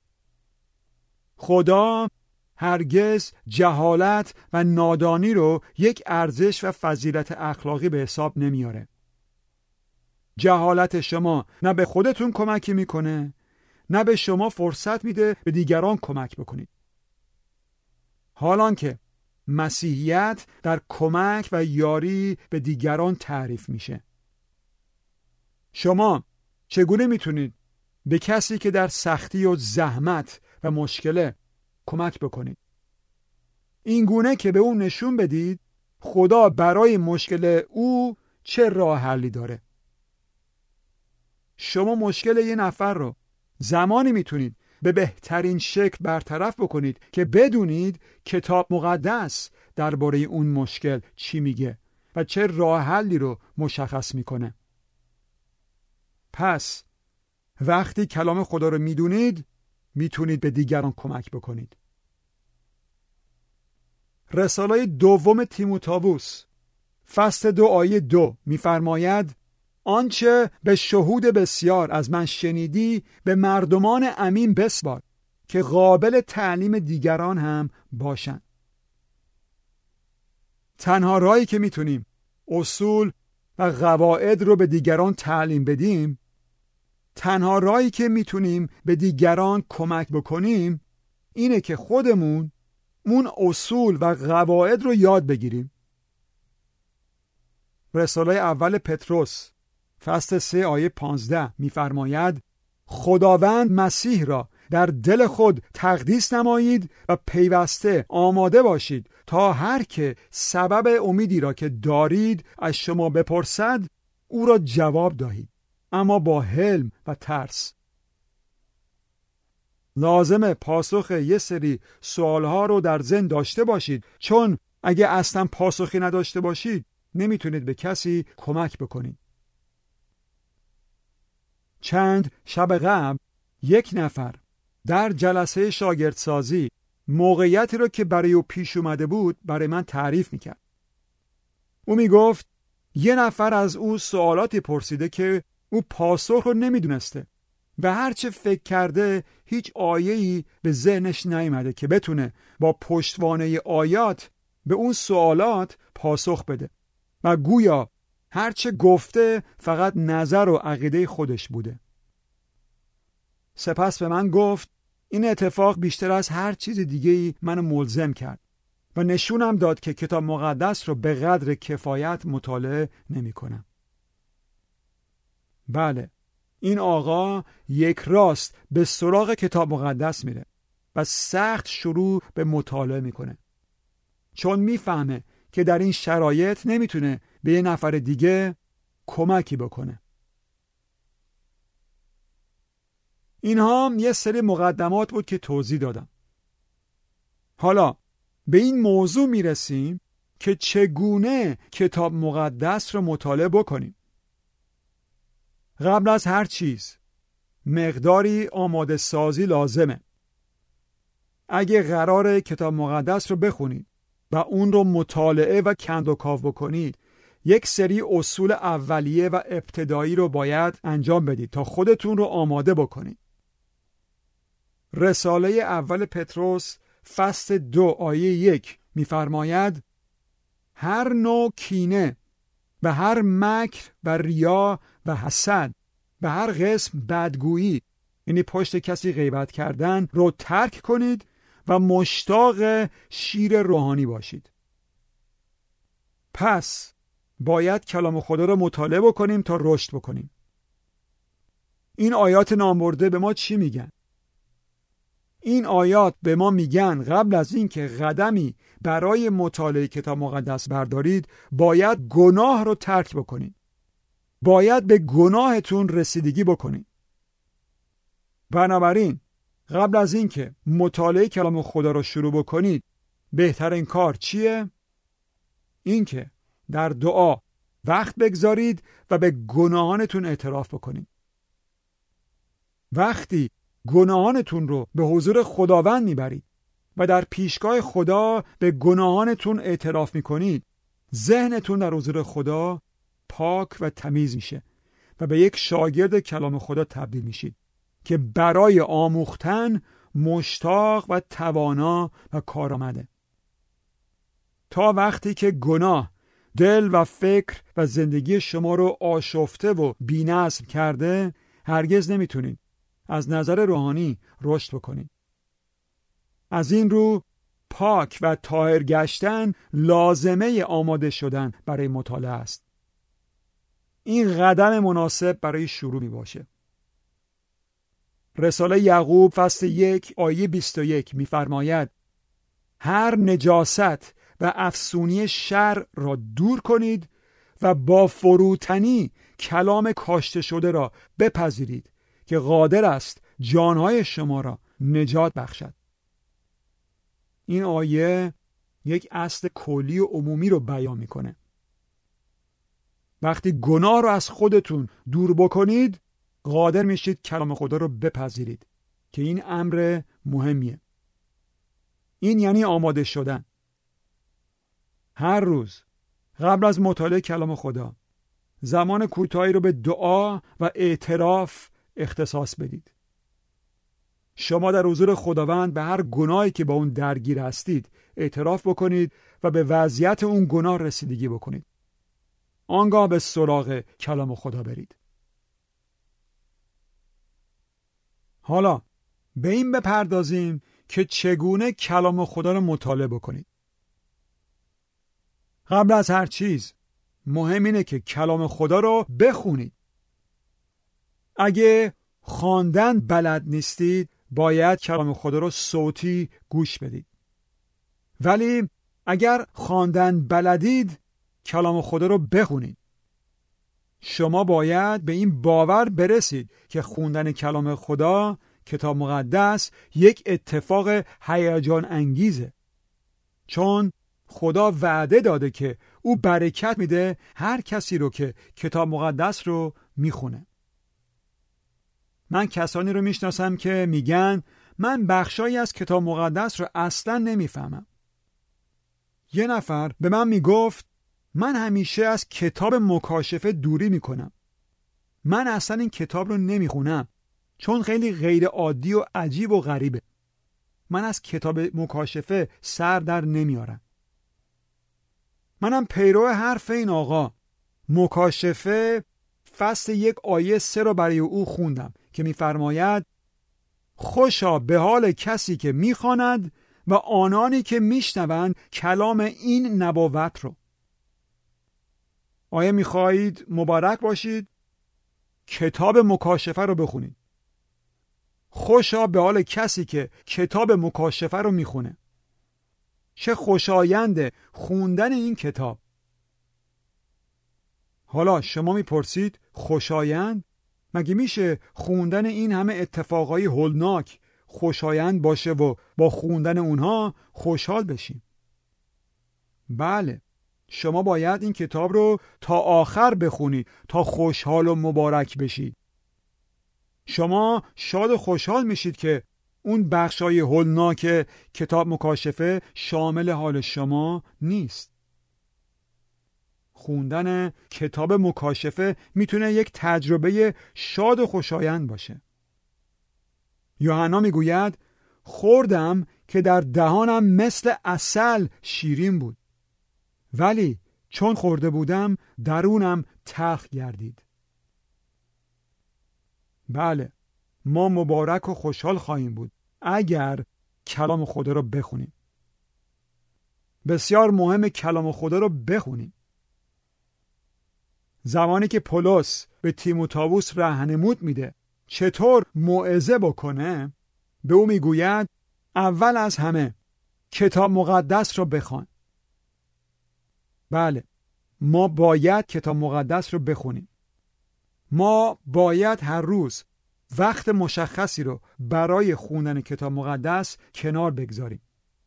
خدا هرگز جهالت و نادانی رو یک ارزش و فضیلت اخلاقی به حساب نمیاره. جهالت شما نه به خودتون کمکی میکنه، نه به شما فرصت میده به دیگران کمک بکنید. حالان که مسیحیت در کمک و یاری به دیگران تعریف میشه. شما چگونه میتونید به کسی که در سختی و زحمت و مشکله کمک بکنید؟ این گونه که به اون نشون بدید خدا برای مشکل او چه راه حلی داره. شما مشکل یه نفر رو زمانی میتونید به بهترین شکل برطرف بکنید که بدونید کتاب مقدس درباره اون مشکل چی میگه و چه راه حلی رو مشخص میکنه. پس وقتی کلام خدا رو میدونید میتونید به دیگران کمک بکنید. رساله دوم تیموتائوس فصل دو آیه دو میفرماید آنچه به شهود بسیار از من شنیدی به مردمان امین بسپار که قابل تعلیم دیگران هم باشند. تنها راهی که میتونیم اصول و قواعد رو به دیگران تعلیم بدیم، تنها راهی که میتونیم به دیگران کمک بکنیم اینه که خودمون اون اصول و قواعد رو یاد بگیریم. رساله اول پتروس فصل سه آیه پانزده میفرماید خداوند مسیح را در دل خود تقدیس نمایید و پیوسته آماده باشید تا هر که سبب امیدی را که دارید از شما بپرسد او را جواب دهید، اما با حلم و ترس. لازمه پاسخ یه سری سوالها رو در ذهن داشته باشید، چون اگه اصلا پاسخی نداشته باشید نمیتونید به کسی کمک بکنید. چند شب قبل یک نفر در جلسه شاگردسازی موقعیتی رو که برای او پیش اومده بود برای من تعریف میکرد. او میگفت یه نفر از او سوالاتی پرسیده که او پاسخ رو نمیدونسته و هرچه فکر کرده هیچ آیه‌ای به ذهنش نیامده که بتونه با پشتوانه آیات به اون سوالات پاسخ بده و گویا هرچه گفته فقط نظر و عقیده خودش بوده. سپس به من گفت این اتفاق بیشتر از هر چیز دیگه‌ای منو ملزم کرد و نشونم داد که کتاب مقدس رو به قدر کفایت مطالعه نمی کنم. بله، این آقا یک راست به سراغ کتاب مقدس میره و سخت شروع به مطالعه میکنه، چون میفهمه که در این شرایط نمیتونه به یه نفر دیگه کمکی بکنه. اینها یه سری مقدمات بود که توضیح دادم. حالا به این موضوع میرسیم که چگونه کتاب مقدس رو مطالعه بکنیم. قبل از هر چیز مقداری آماده سازی لازمه. اگه قراره کتاب مقدس رو بخونید و اون رو مطالعه و کند و کاو بکنید، یک سری اصول اولیه و ابتدایی رو باید انجام بدید تا خودتون رو آماده بکنید. رساله اول پتروس فصل دو آیه یک میفرماید هر نوع کینه و هر مکر و ریا و حسد و هر قسم بدگویی، یعنی پشت کسی غیبت کردن، رو ترک کنید و مشتاق شیر روحانی باشید. پس باید کلام خدا رو مطالعه بکنیم تا رشد بکنیم. این آیات نامبرده به ما چی میگن؟ این آیات به ما میگن قبل از این که قدمی برای مطالعه کتاب مقدس بردارید باید گناه رو ترک بکنید. باید به گناهتون رسیدگی بکنید. بنابراین قبل از این که مطالعه کلام خدا رو شروع بکنید بهترین کار چیه؟ این که در دعا وقت بگذارید و به گناهانتون اعتراف بکنید. وقتی گناهانتون رو به حضور خداوند میبرید و در پیشگاه خدا به گناهانتون اعتراف میکنید، ذهنتون در حضور خدا پاک و تمیز میشه و به یک شاگرد کلام خدا تبدیل میشید که برای آموختن مشتاق و توانا و کارآمده. تا وقتی که گناه دل و فکر و زندگی شما رو آشفته و بی‌نظم کرده، هرگز نمیتونید از نظر روحانی رشد بکنید. از این رو پاک و طاهر گشتن لازمه آماده شدن برای مطالعه است. این قدم مناسب برای شروع می باشه. رساله یعقوب فصل یک آیه بیست و یک می‌فرماید هر نجاست و افسونی شر را دور کنید و با فروتنی کلام کاشته شده را بپذیرید که قادر است جانهای شما را نجات بخشد. این آیه یک اصل کلی و عمومی رو بیان میکنه. وقتی گناه رو از خودتون دور بکنید قادر میشید کلام خدا رو بپذیرید که این امر مهمیه. این یعنی آماده شدن. هر روز قبل از مطالعه کلام خدا زمان کوتاهی رو به دعا و اعتراف اختصاص بدید. شما در حضور خداوند به هر گناهی که با اون درگیر هستید اعتراف بکنید و به وضعیت اون گناه رسیدگی بکنید. آنگاه به سراغ کلام خدا برید. حالا به این بپردازیم که چگونه کلام خدا رو مطالعه بکنید. قبل از هر چیز مهم اینه که کلام خدا رو بخونید. اگه خواندن بلد نیستید باید کلام خدا رو صوتی گوش بدید. ولی اگر خواندن بلدید کلام خدا رو بخونید. شما باید به این باور برسید که خوندن کلام خدا، کتاب مقدس، یک اتفاق هیجان انگیزه. چون خدا وعده داده که او برکت میده هر کسی رو که کتاب مقدس رو میخونه. من کسانی رو میشناسم که میگن من بخشایی از کتاب مقدس رو اصلا نمیفهمم. یه نفر به من میگفت من همیشه از کتاب مکاشفه دوری میکنم. من اصلا این کتاب رو نمیخونم چون خیلی غیر عادی و عجیب و غریبه. من از کتاب مکاشفه سر در نمیارم. منم پیرو حرف این آقا. مکاشفه فصل یک آیه سه رو برای او خوندم که میفرماید خوشا به حال کسی که میخواند و آنانی که میشنوند کلام این نبوت رو. آیا میخواهید مبارک باشید؟ کتاب مکاشفه رو بخونید. خوشا به حال کسی که کتاب مکاشفه رو میخونه. چه خوشایند خوندن این کتاب. حالا شما میپرسید خوشایند؟ مگه میشه خوندن این همه اتفاقای هولناک خوشایند باشه و با خوندن اونها خوشحال بشیم؟ بله، شما باید این کتاب رو تا آخر بخونید تا خوشحال و مبارک بشید. شما شاد و خوشحال میشید که اون بخشای هولناک کتاب مکاشفه شامل حال شما نیست. خوندن کتاب مکاشفه میتونه یک تجربه شاد و خوشایند باشه. یوحنا میگوید خوردم که در دهانم مثل عسل شیرین بود، ولی چون خورده بودم درونم تلخ گردید. بله، ما مبارک و خوشحال خواهیم بود اگر کلام خدا رو بخونیم. بسیار مهم کلام خدا رو بخونیم. زمانی که پولس به تیموتائوس راهنمود میده چطور موعظه بکنه، به او میگوید اول از همه کتاب مقدس رو بخوان. بله، ما باید کتاب مقدس رو بخونیم. ما باید هر روز وقت مشخصی رو برای خوندن کتاب مقدس کنار بگذاریم.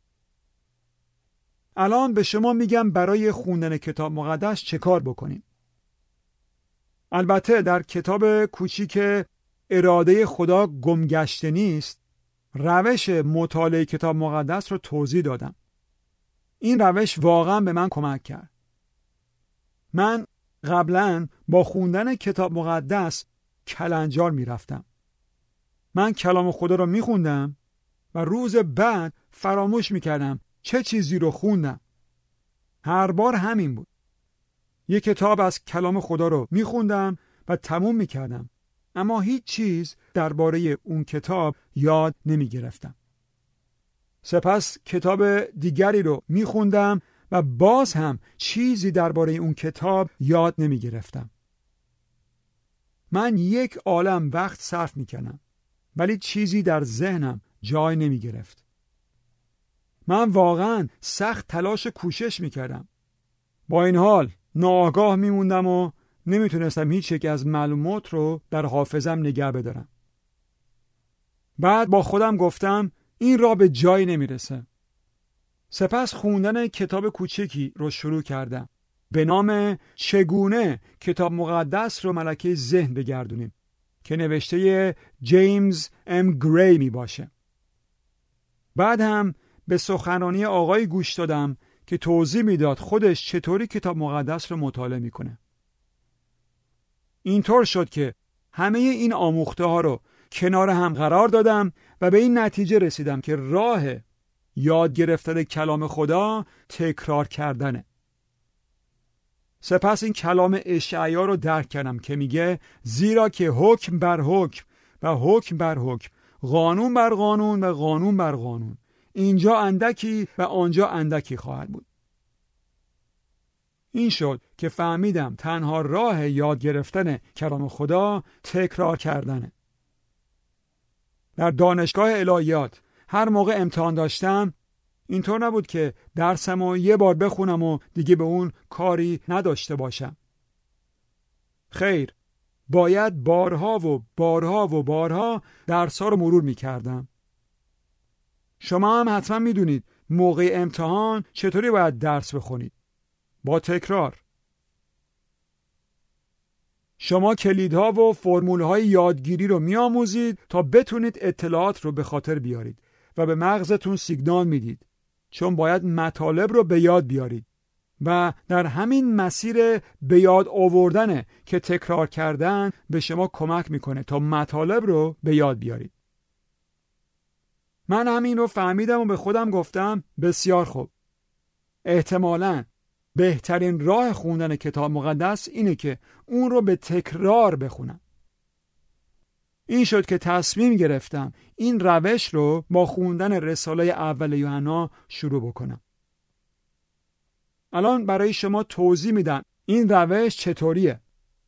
الان به شما میگم برای خوندن کتاب مقدس چه کار بکنیم. البته در کتاب کوچیک اراده خدا گمگشته نیست روش مطالعه کتاب مقدس رو توضیح دادم. این روش واقعا به من کمک کرد. من قبلا با خوندن کتاب مقدس کلنجار می رفتم. من کلام خدا رو می خوندم و روز بعد فراموش می کردم چه چیزی رو خوندم. هر بار همین بود. یک کتاب از کلام خدا رو می خوندم و تموم می کردم، اما هیچ چیز درباره اون کتاب یاد نمی گرفتم. سپس کتاب دیگری رو می خوندم و باز هم چیزی درباره اون کتاب یاد نمی گرفتم. من یک عالم وقت صرف میکنم ولی چیزی در ذهنم جای نمی گرفت. من واقعا سخت تلاش و کوشش میکردم. با این حال ناآگاه میموندم و نمیتونستم هیچ یک از معلومات رو در حافظم نگه بدارم. بعد با خودم گفتم این راه به جایی نمیرسه. سپس خوندن کتاب کوچکی رو شروع کردم به نام چگونه کتاب مقدس رو ملکه ذهن بگردونیم که نوشته جیمز ام گری می باشه. بعد هم به سخنرانی آقای گوش دادم که توضیح میداد خودش چطوری کتاب مقدس رو مطالعه میکنه. اینطور شد که همه این آموخته ها رو کنار هم قرار دادم و به این نتیجه رسیدم که راه یاد گرفتن کلام خدا تکرار کردنه. سپس این کلام اشعیا رو درک کردم که میگه زیرا که حکم بر حکم و حکم بر حکم، قانون بر قانون و قانون بر قانون، اینجا اندکی و آنجا اندکی خواهد بود. این شد که فهمیدم تنها راه یاد گرفتن کلام خدا تکرار کردنه. در دانشگاه الهیات هر موقع امتحان داشتم اینطور نبود که درسم رو یه بار بخونم و دیگه به اون کاری نداشته باشم. خیر، باید بارها و بارها و بارها درس‌ها رو مرور می‌کردم. شما هم حتما می‌دونید موقع امتحان چطوری باید درس بخونید. با تکرار. شما کلیدها و فرمول‌های یادگیری رو می‌آموزید تا بتونید اطلاعات رو به خاطر بیارید و به مغزتون سیگنال میدید، چون باید مطالب رو به یاد بیارید و در همین مسیر به یاد آوردن که تکرار کردن به شما کمک میکنه تا مطالب رو به یاد بیارید. من همین رو فهمیدم و به خودم گفتم بسیار خوب. احتمالاً بهترین راه خوندن کتاب مقدس اینه که اون رو به تکرار بخونم. این شد که تصمیم گرفتم این روش رو با خوندن رساله اول یوحنا شروع بکنم. الان برای شما توضیح میدم این روش چطوریه.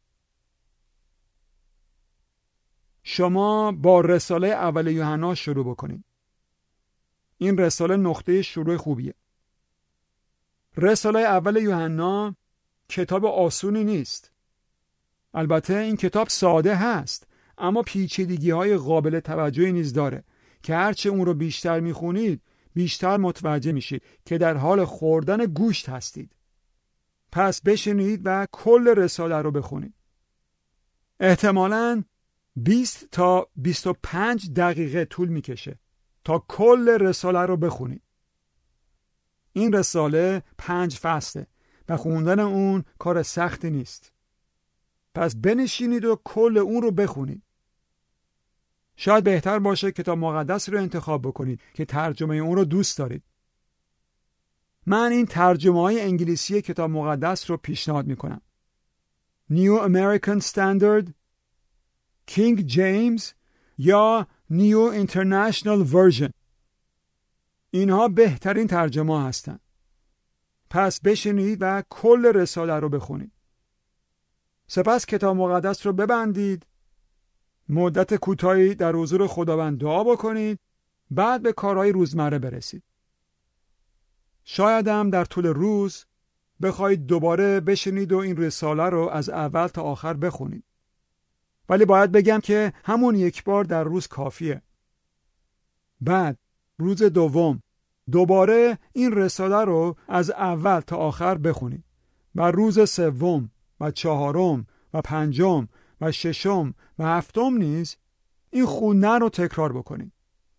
شما با رساله اول یوحنا شروع بکنید. این رساله نقطه شروع خوبیه. رساله اول یوحنا کتاب آسونی نیست. البته این کتاب ساده هست، اما پیچیدگی های قابل توجهی نیز داره که هرچه اون رو بیشتر میخونید بیشتر متوجه میشید که در حال خوردن گوشت هستید. پس بشینید و کل رساله رو بخونید. احتمالاً بیست تا بیست و پنج دقیقه طول میکشه تا کل رساله رو بخونید. این رساله پنج فصله و خوندن اون کار سختی نیست. پس بنشینید و کل اون رو بخونید. شاید بهتر باشه کتاب مقدس رو انتخاب بکنید که ترجمه اون رو دوست دارید. من این ترجمه های انگلیسی کتاب مقدس رو پیشنهاد میکنم. New American Standard، King James یا New International Version. اینها بهترین ترجمه هستند. پس بشینید و کل رساله رو بخونید. سپس کتاب مقدس رو ببندید، مدت کوتاهی در حضور خداوند دعا بکنید، بعد به کارهای روزمره برسید. شاید هم در طول روز بخواید دوباره بشینید و این رساله رو از اول تا آخر بخونید. ولی باید بگم که همون یک بار در روز کافیه. بعد روز دوم دوباره این رساله رو از اول تا آخر بخونید و روز سوم و چهارم و پنجم و ششم و هفتم نیز این خوندن رو تکرار بکنید.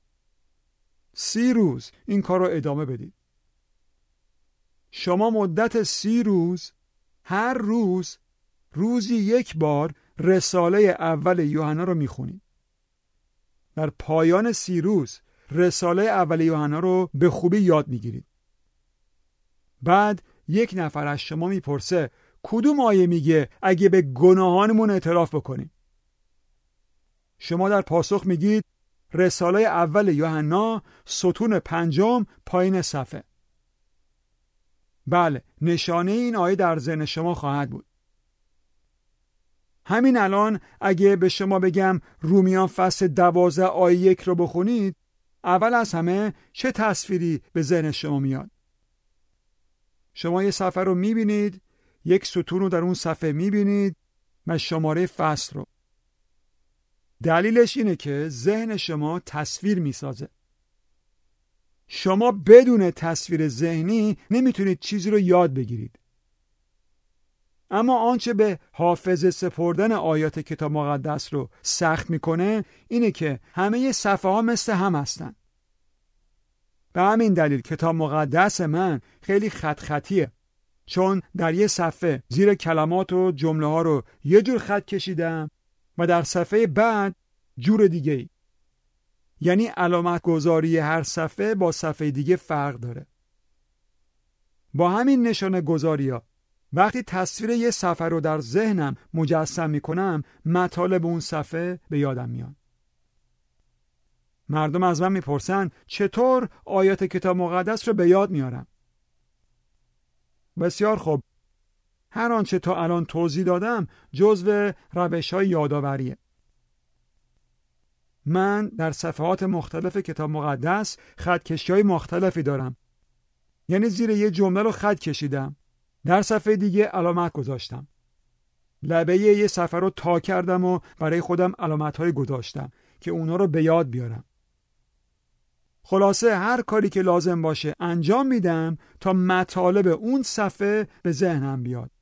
سی روز این کار رو ادامه بدید. شما مدت سی روز هر روز روزی یک بار رساله اول یوحنا رو میخونید. در پایان سی روز رساله اول یوحنا رو به خوبی یاد میگیرید. بعد یک نفر از شما میپرسه کدوم آیه میگه اگه به گناهانمون اعتراف بکنیم؟ شما در پاسخ میگید رساله اول یوحنا ستون پنجم پایین صفحه. بله، نشانه این آیه در ذهن شما خواهد بود. همین الان اگه به شما بگم رومیان فصل دوازده آیه یک رو بخونید، اول از همه چه تصویری به ذهن شما میاد؟ شما یه صفحه رو میبینید، یک ستون رو در اون صفحه میبینید و شماره فصل رو. دلیلش اینه که ذهن شما تصویر میسازه. شما بدون تصویر ذهنی نمیتونید چیزی رو یاد بگیرید. اما آنچه به حافظه سپردن آیات کتاب مقدس رو سخت میکنه اینه که همه صفحه ها مثل هم هستن. به همین دلیل کتاب مقدس من خیلی خط خطیه، چون در یه صفحه زیر کلمات و جمله ها رو یه جور خط کشیدم و در صفحه بعد جور دیگه ای. یعنی علامت گذاری هر صفحه با صفحه دیگه فرق داره. با همین نشانه گذاری ها وقتی تصویر یه صفحه رو در ذهنم مجسم میکنم، مطالب اون صفحه به یادم میاد. مردم از من میپرسن چطور آیات کتاب مقدس رو به یاد میارم؟ بسیار خوب. هر آنچه تا الان توضیح دادم جزو روش‌های یادآوریه. من در صفحات مختلف کتاب مقدس خطکشی‌های مختلفی دارم. یعنی زیر یه جمله رو خط کشیدم، در صفحه دیگه علامت گذاشتم. لبه یه صفحه رو تا کردم و برای خودم علامت‌های گذاشتم که اونا رو به یاد بیارم. خلاصه هر کاری که لازم باشه انجام میدم تا مطالب اون صفحه به ذهنم بیاد.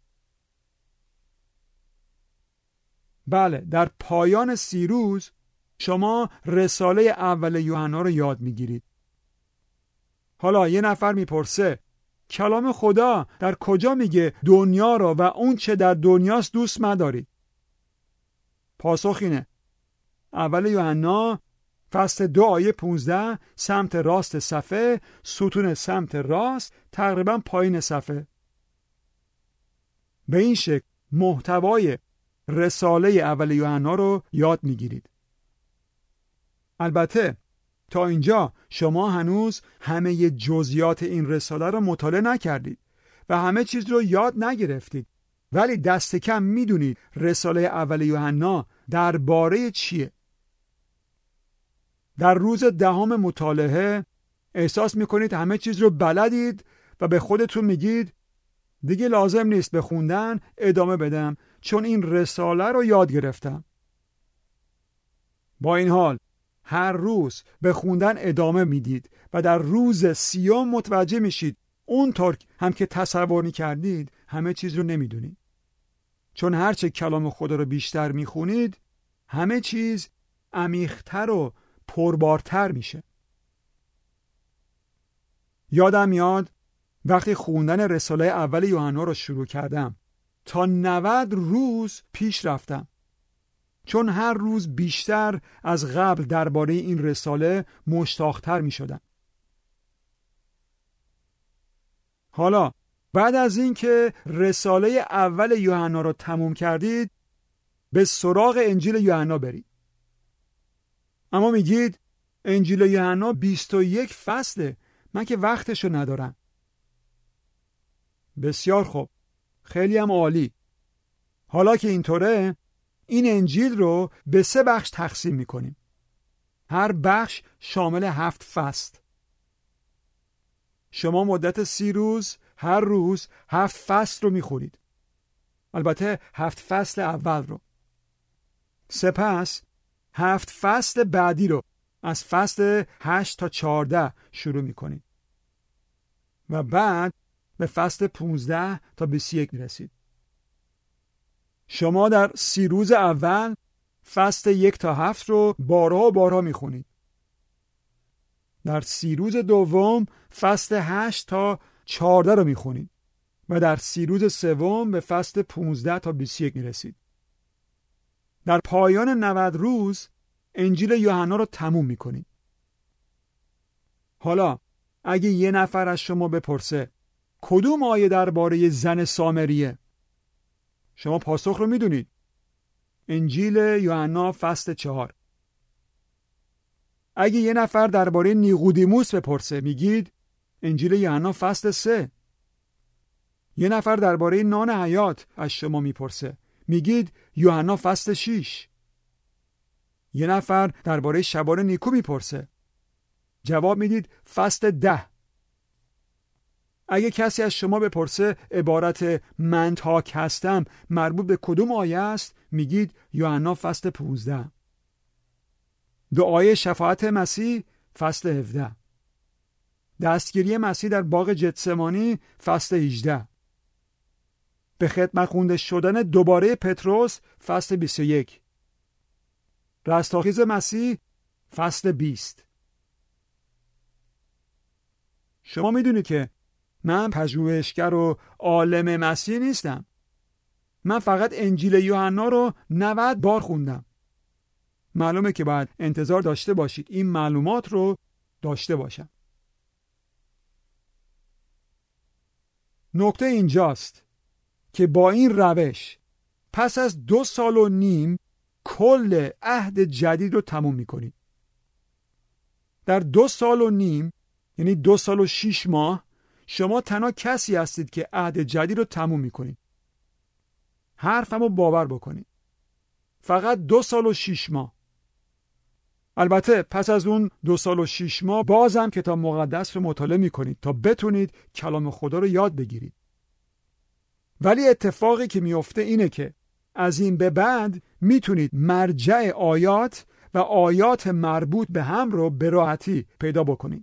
بله، در پایان سی روز شما رساله اول یوحنا رو یاد میگیرید. حالا یه نفر میپرسه کلام خدا در کجا میگه دنیا رو و اون چه در دنیاست دوست مدارید؟ پاسخ اینه: اول یوحنا فصل دو آیه پونزده، سمت راست صفحه، ستون سمت راست، تقریبا پایین صفحه. به این شکل محتوای رساله اول یوحنا رو یاد میگیرید. البته تا اینجا شما هنوز همه جزئیات این رساله رو مطالعه نکردید و همه چیز رو یاد نگرفتید، ولی دست کم میدونید رساله اول یوحنا درباره چیه. در روز دهم مطالعه احساس میکنید همه چیز رو بلدید و به خودتون میگید دیگه لازم نیست به خوندن ادامه بدم چون این رساله رو یاد گرفتم. با این حال هر روز به خوندن ادامه میدید و در روز سیوم متوجه میشید اونطور هم که تصور میکردید همه چیز رو نمیدونید. چون هرچه کلام خدا رو بیشتر میخونید همه چیز عمیق‌تر و پربارتر میشه. یادم میاد وقتی خوندن رساله اول یوحنا رو شروع کردم تا نود روز پیش رفتم، چون هر روز بیشتر از قبل درباره این رساله مشتاق‌تر میشدم. حالا بعد از اینکه رساله اول یوحنا رو تموم کردید به سراغ انجیل یوحنا برید. اما میگید انجیل یوحنا بیست و یک فصله، من که وقتشو ندارم. بسیار خوب، خیلی هم عالی. حالا که اینطوره این انجیل رو به سه بخش تقسیم میکنیم. هر بخش شامل هفت فصل. شما مدت سی روز هر روز هفت فصل رو میخونید. البته هفت فصل اول رو. سپس هفت فصل بعدی رو از فصل هشت تا چهارده شروع میکنید و بعد به فصل پونزده تا بیست و یک میرسید. شما در سی روز اول فصل یک تا هفت رو بارها و بارها میخونید. در سی روز دوم فصل هشت تا چهارده رو میخونید و در سی روز سوم به فصل پونزده تا بیست و یک میرسید. در پایان نود روز انجیل یوحنا رو تموم میکنید. حالا اگه یه نفر از شما بپرسه کدوم آیه درباره زن سامریه، شما پاسخ رو میدونید. انجیل یوحنا فصل چهار. اگه یه نفر درباره نیقودیموس بپرسه میگید انجیل یوحنا فصل سه. یه نفر درباره نان حیات از شما میپرسه میگید یوحنا فصل شش. یه نفر درباره شبان نیکو میپرسه، جواب میدید فصل ده. اگه کسی از شما بپرسه عبارت من تاک هستم مربوط به کدوم آیه است، میگید یوحنا فصل پانزده. دعای شفاعت مسیح فصل هفده. دستگیری مسیح در باغ جتسمانی فصل هجده. به خدمت خونده شدن دوباره پتروس فصل بیست و یک. رستاخیز مسیح فصل بیست. شما میدونید که من پژوهشگر و عالم مسیح نیستم. من فقط انجیل یوحنا رو نود بار خوندم. معلومه که باید انتظار داشته باشید این معلومات رو داشته باشم. نکته اینجاست که با این روش پس از دو سال و نیم کل عهد جدید رو تموم میکنید. در دو سال و نیم یعنی دو سال و شیش ماه شما تنها کسی هستید که عهد جدید رو تموم میکنید. حرفمو باور بکنید. فقط دو سال و شیش ماه. البته پس از اون دو سال و شیش ماه بازم کتاب مقدس رو مطالعه میکنید تا بتونید کلام خدا رو یاد بگیرید. ولی اتفاقی که میفته اینه که از این به بعد میتونید مرجع آیات و آیات مربوط به هم رو به راحتی پیدا بکنید.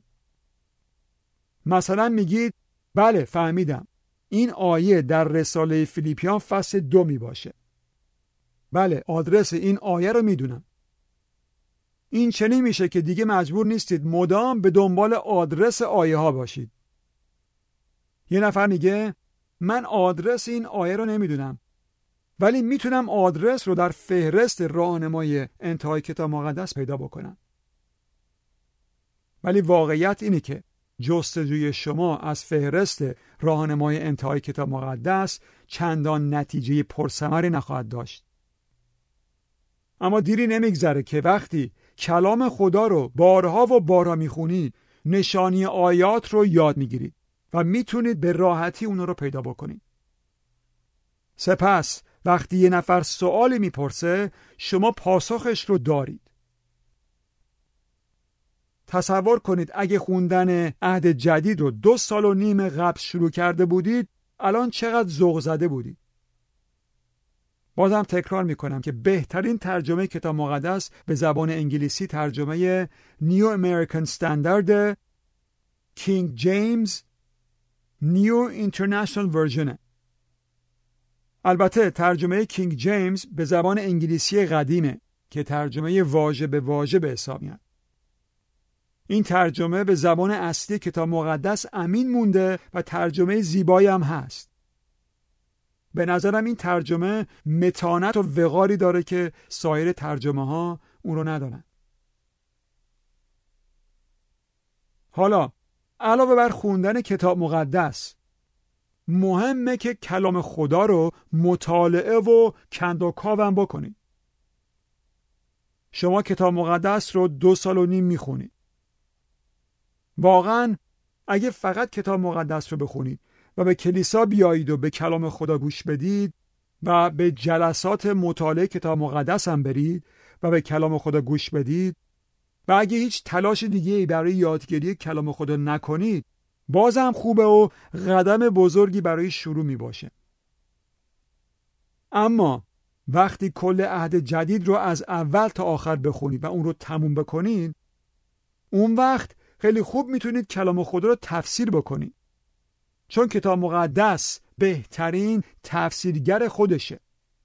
مثلا میگید بله فهمیدم این آیه در رساله فیلیپیان فصل دو می باشه. بله آدرس این آیه رو میدونم. این چنین میشه که دیگه مجبور نیستید مدام به دنبال آدرس آیه ها باشید. یه نفر میگه من آدرس این آیه رو نمیدونم ولی میتونم آدرس رو در فهرست راهنمای انتهای کتاب مقدس پیدا بکنم. ولی واقعیت اینه که جستجوی شما از فهرست راهنمای انتهای کتاب مقدس چندان نتیجه پرثمری نخواهد داشت. اما دیری نمیگذره که وقتی کلام خدا رو بارها و بارها میخونید نشانی آیات رو یاد میگیرید و میتونید به راحتی اون رو پیدا بکنید. سپس وقتی یه نفر سوالی میپرسه شما پاسخش رو دارید. تصور کنید اگه خوندن عهد جدید رو دو سال و نیم قبل شروع کرده بودید الان چقدر ذوق زده بودید. بازم تکرار میکنم که بهترین ترجمه کتاب مقدس به زبان انگلیسی ترجمه نیو امریکن استاندارد کینگ جیمز نیو اینترنشنال ورژن. البته ترجمه کینگ جیمز به زبان انگلیسی قدیمه که ترجمه واژه به واژه به حساب میاد. این ترجمه به زبان اصلی کتاب مقدس امین مونده و ترجمه زیبایی هم هست. به نظرم این ترجمه متانت و وقاری داره که سایر ترجمه ها اون رو ندارن. حالا علاوه بر خوندن کتاب مقدس مهمه که کلام خدا رو مطالعه و کند و کاوم بکنید. شما کتاب مقدس رو دو سال و نیم میخونید. واقعا اگه فقط کتاب مقدس رو بخونید و به کلیسا بیایید و به کلام خدا گوش بدید و به جلسات مطالعه کتاب مقدس هم برید و به کلام خدا گوش بدید و اگه هیچ تلاش دیگه‌ای برای یادگیری کلام خدا نکنید بازم خوبه و قدم بزرگی برای شروع می باشه. اما وقتی کل عهد جدید رو از اول تا آخر بخونید و اون رو تموم بکنید اون وقت خیلی خوب میتونید کلام خدا رو تفسیر بکنید. چون کتاب مقدس بهترین تفسیرگر خودشه.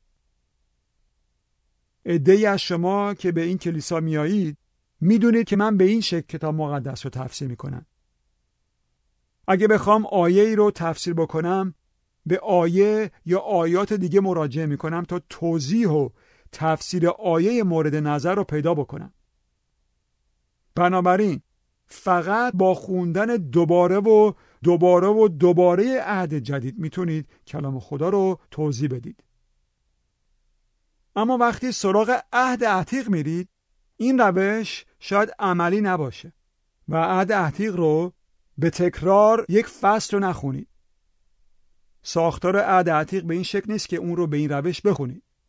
عده‌ای از شما که به این کلیسا میایید میدونید که من به این شکل کتاب مقدس رو تفسیر میکنم. اگه بخوام آیه‌ای رو تفسیر بکنم به آیه یا آیات دیگه مراجعه میکنم تا توضیح و تفسیر آیه مورد نظر رو پیدا بکنم. بنابراین فقط با خوندن دوباره و دوباره و دوباره عهد جدید میتونید کلام خدا رو توضیح بدید. اما وقتی سراغ عهد عتیق میرید این روش شاید عملی نباشه و عهد عتیق رو به تکرار یک فصل رو نخونید. ساختار عهد عتیق به این شکل نیست که اون رو به این روش بخونید.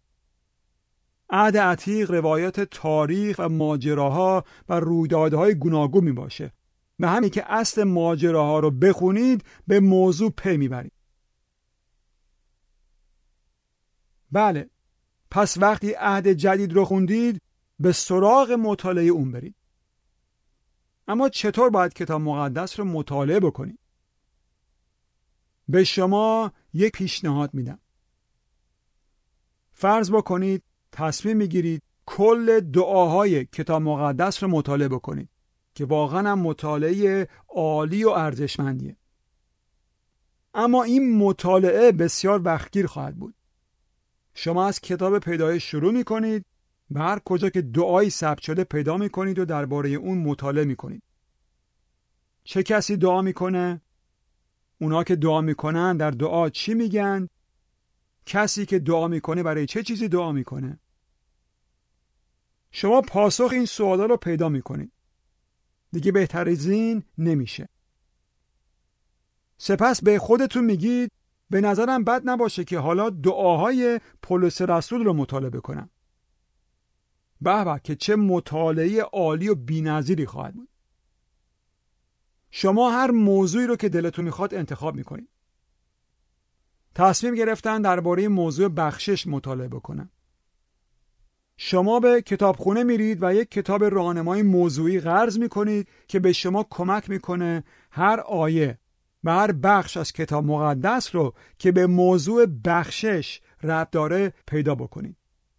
عهد عتیق روایات تاریخ و ماجراها و رویدادهای گوناگون می باشه. به همین که اصل ماجراها رو بخونید به موضوع پی میبرید. بله، پس وقتی عهد جدید رو خوندید به سراغ مطالعه اون برید. اما چطور باید کتاب مقدس رو مطالعه بکنید؟ به شما یک پیشنهاد میدم. فرض بکنید تصمیم میگیرید کل دعاهای کتاب مقدس رو مطالعه بکنید که واقعا هم مطالعه عالی و ارزشمندیه. اما این مطالعه بسیار وقتگیر خواهد بود. شما از کتاب پیدایش شروع میکنید و هر کجا که دعایی ثبت شده پیدا میکنید و درباره اون مطالعه میکنید. چه کسی دعا میکنه؟ اونا که دعا میکنن در دعا چی میگن؟ کسی که دعا میکنه برای چه چیزی دعا میکنه؟ شما پاسخ این سوالا رو پیدا میکنید. دیگه بهتر از این نمیشه. سپس به خودتون میگید به نظرم بد نباشه که حالا دعاهای پولس رسول رو مطالعه کنم. به به که چه مطالعه عالی و بی‌نظیری خواهد بود. شما هر موضوعی رو که دلتون میخواد انتخاب میکنید. تصمیم گرفتن درباره موضوع بخشش مطالعه بکنن. شما به کتابخونه میرید و یک کتاب راهنمای موضوعی قرض میکنید که به شما کمک میکنه هر آیه و هر بخش از کتاب مقدس رو که به موضوع بخشش ربط داره پیدا بکنید.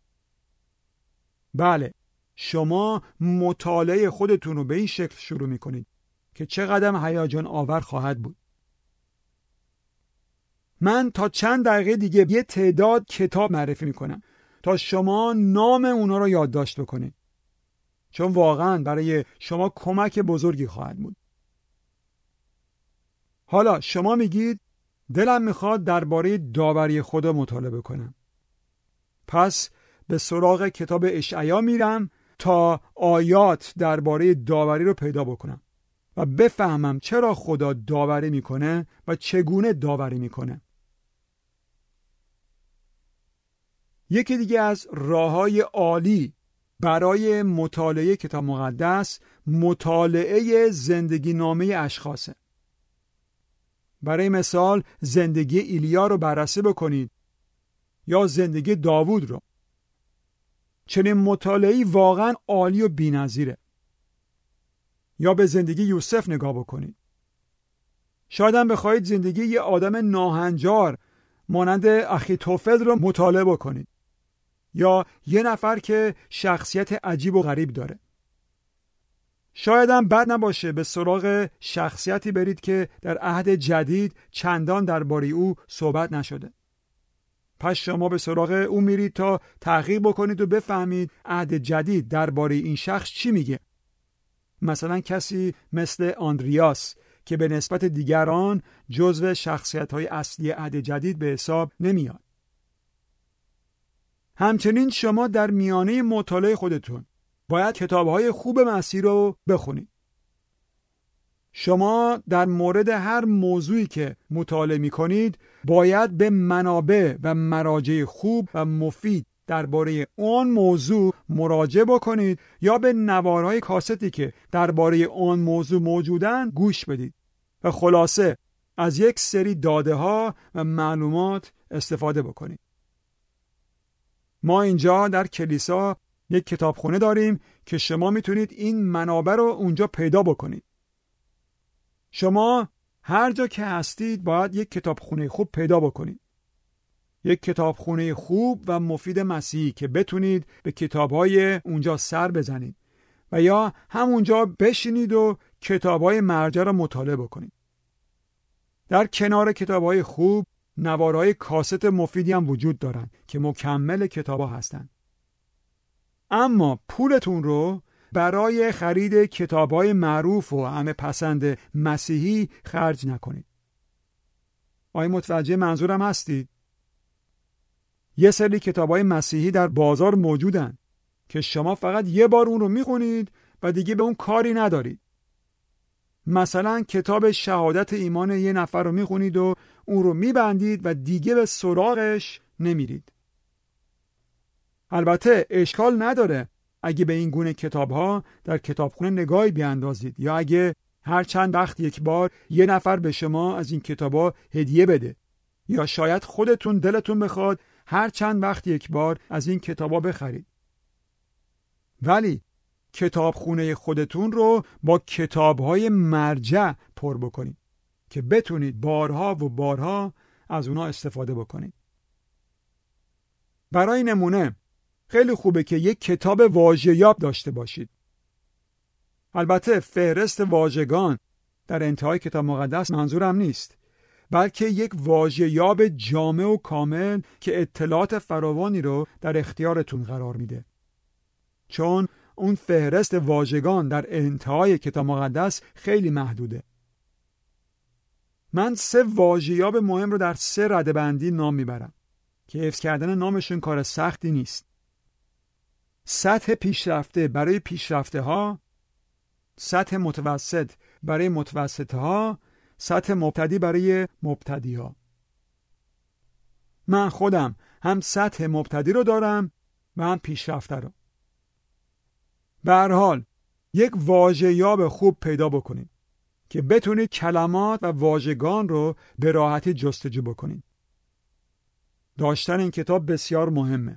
بله، شما مطالعه خودتون رو به این شکل شروع میکنید که چقدر هیجان آور خواهد بود. من تا چند دقیقه دیگه یه تعداد کتاب معرفی میکنم تا شما نام اونا رو یادداشت بکنید، چون واقعا برای شما کمک بزرگی خواهد بود. حالا شما میگید دلم میخواد درباره داوری خدا مطالعه کنم. پس به سراغ کتاب اشعیا میرم تا آیات درباره داوری رو پیدا بکنم و بفهمم چرا خدا داوری میکنه و چگونه داوری میکنه. یکی دیگه از راه‌های عالی برای مطالعه کتاب مقدس مطالعه زندگی نامه اشخاصه. برای مثال زندگی ایلیا رو بررسی بکنید یا زندگی داوود رو. چنین مطالعه‌ای واقعا عالی و بی‌نظیره. یا به زندگی یوسف نگاه بکنید. شاید هم بخواید زندگی یه آدم ناهنجار مانند اخیتوفل رو مطالعه بکنید. یا یه نفر که شخصیت عجیب و غریب داره. شاید هم بد نباشه به سراغ شخصیتی برید که در عهد جدید چندان درباره او صحبت نشده. پس شما به سراغ او میرید تا تحقیق بکنید و بفهمید عهد جدید درباره این شخص چی میگه. مثلا کسی مثل آندریاس که به نسبت دیگران جزو شخصیت‌های اصلی عهد جدید به حساب نمیاد. همچنین شما در میانه مطالعه خودتون باید کتاب‌های خوب مسیح رو بخونید. شما در مورد هر موضوعی که مطالعه می‌کنید باید به منابع و مراجع خوب و مفید درباره آن موضوع مراجعه بکنید یا به نوارهای کاستی که درباره آن موضوع موجودن گوش بدید و خلاصه از یک سری داده‌ها و معلومات استفاده بکنید. ما اینجا در کلیسا یک کتابخونه داریم که شما میتونید این منابع رو اونجا پیدا بکنید. شما هر جا که هستید باید یک کتابخونه خوب پیدا بکنید. یک کتابخونه خوب و مفید مسیحی که بتونید به کتاب‌های اونجا سر بزنید و یا همونجا بشینید و کتاب‌های مرجع رو مطالعه بکنید. در کنار کتاب‌های خوب نوارهای کاست مفیدی هم وجود دارن که مکمل کتاب‌ها هستن. اما پولتون رو برای خرید کتاب‌های معروف و همه پسند مسیحی خرج نکنید. آیا متوجه منظورم هستید؟ یه سری کتاب‌های مسیحی در بازار موجودن که شما فقط یه بار اون رو میخونید و دیگه به اون کاری ندارید. مثلا کتاب شهادت ایمان یه نفر رو میخونید و اون رو میبندید و دیگه به سراغش نمیرید. البته اشکال نداره اگه به این گونه کتاب‌ها در کتابخونه نگاهی بیاندازید یا اگه هر چند وقت یک بار یه نفر به شما از این کتاب‌ها هدیه بده یا شاید خودتون دلتون بخواد هر چند وقت یک بار از این کتاب‌ها بخرید. ولی کتابخونه خودتون رو با کتاب‌های مرجع پر بکنید که بتونید بارها و بارها از اونا استفاده بکنید. برای نمونه خیلی خوبه که یک کتاب واژه‌یاب داشته باشید. البته فهرست واژگان در انتهای کتاب مقدس منظورم نیست، بلکه یک واژه‌یاب جامع و کامل که اطلاعات فراوانی رو در اختیارتون قرار میده. چون اون فهرست واژگان در انتهای کتاب مقدس خیلی محدوده. من سه واژه‌یاب مهم رو در سه رده‌بندی نام میبرم که حفظ کردن نامشون کار سختی نیست. سطح پیشرفته برای پیشرفته ها، سطح متوسط برای متوسطه ها، سطح مبتدی برای مبتدی ها. من خودم هم سطح مبتدی رو دارم و هم پیشرفته رو. به هر حال یک واژه‌یاب خوب پیدا بکنید که بتونید کلمات و واژگان رو به راحتی جستجو بکنید. داشتن این کتاب بسیار مهمه.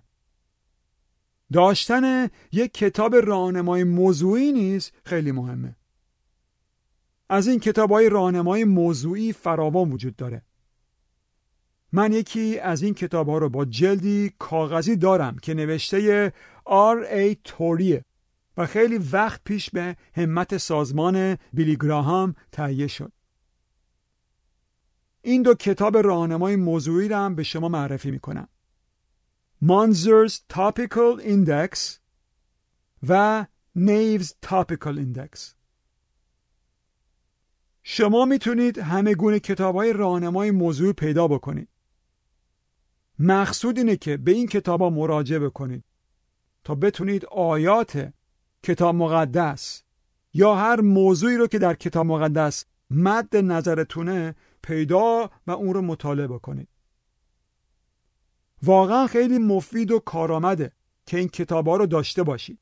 داشتن یک کتاب راهنمای موضوعی نیز خیلی مهمه. از این کتاب‌های راهنمای موضوعی فراوان وجود داره. من یکی از این کتاب‌ها رو با جلدی کاغذی دارم که نوشته آر ای توریه و خیلی وقت پیش به همت سازمان بیلی گراهام تهیه شد. این دو کتاب راهنمای موضوعی رو هم به شما معرفی میکنم. Monzer's Topical Index و Nave's Topical Index. شما میتونید همه گونه کتاب‌های راهنمای موضوعی پیدا بکنید. مقصود اینه که به این کتاب‌ها مراجعه بکنید تا بتونید آیات کتاب مقدس یا هر موضوعی رو که در کتاب مقدس مد نظرتونه پیدا و اون رو مطالعه بکنید. واقعا خیلی مفید و کارآمده که این کتاب‌ها رو داشته باشید.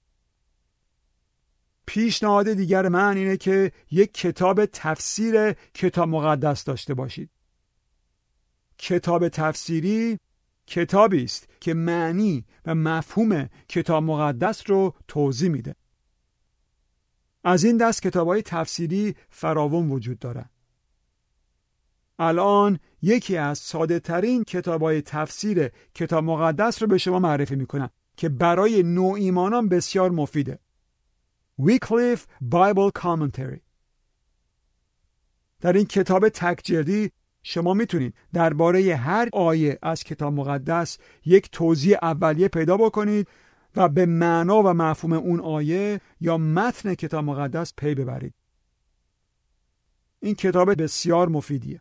پیشنهاد دیگر من اینه که یک کتاب تفسیر کتاب مقدس داشته باشید. کتاب تفسیری کتابی است که معنی و مفهوم کتاب مقدس رو توضیح میده. از این دست کتاب‌های تفسیری فراوان وجود داره. الان یکی از ساده ترین کتاب‌های تفسیر کتاب مقدس رو به شما معرفی میکنم که برای نوایمانان بسیار مفیده. Wycliffe Bible Commentary. در این کتاب تک جلدی شما میتونید درباره هر آیه از کتاب مقدس یک توضیح اولیه پیدا بکنید و به معنا و مفهوم اون آیه یا متن کتاب مقدس پی ببرید. این کتاب بسیار مفیدیه.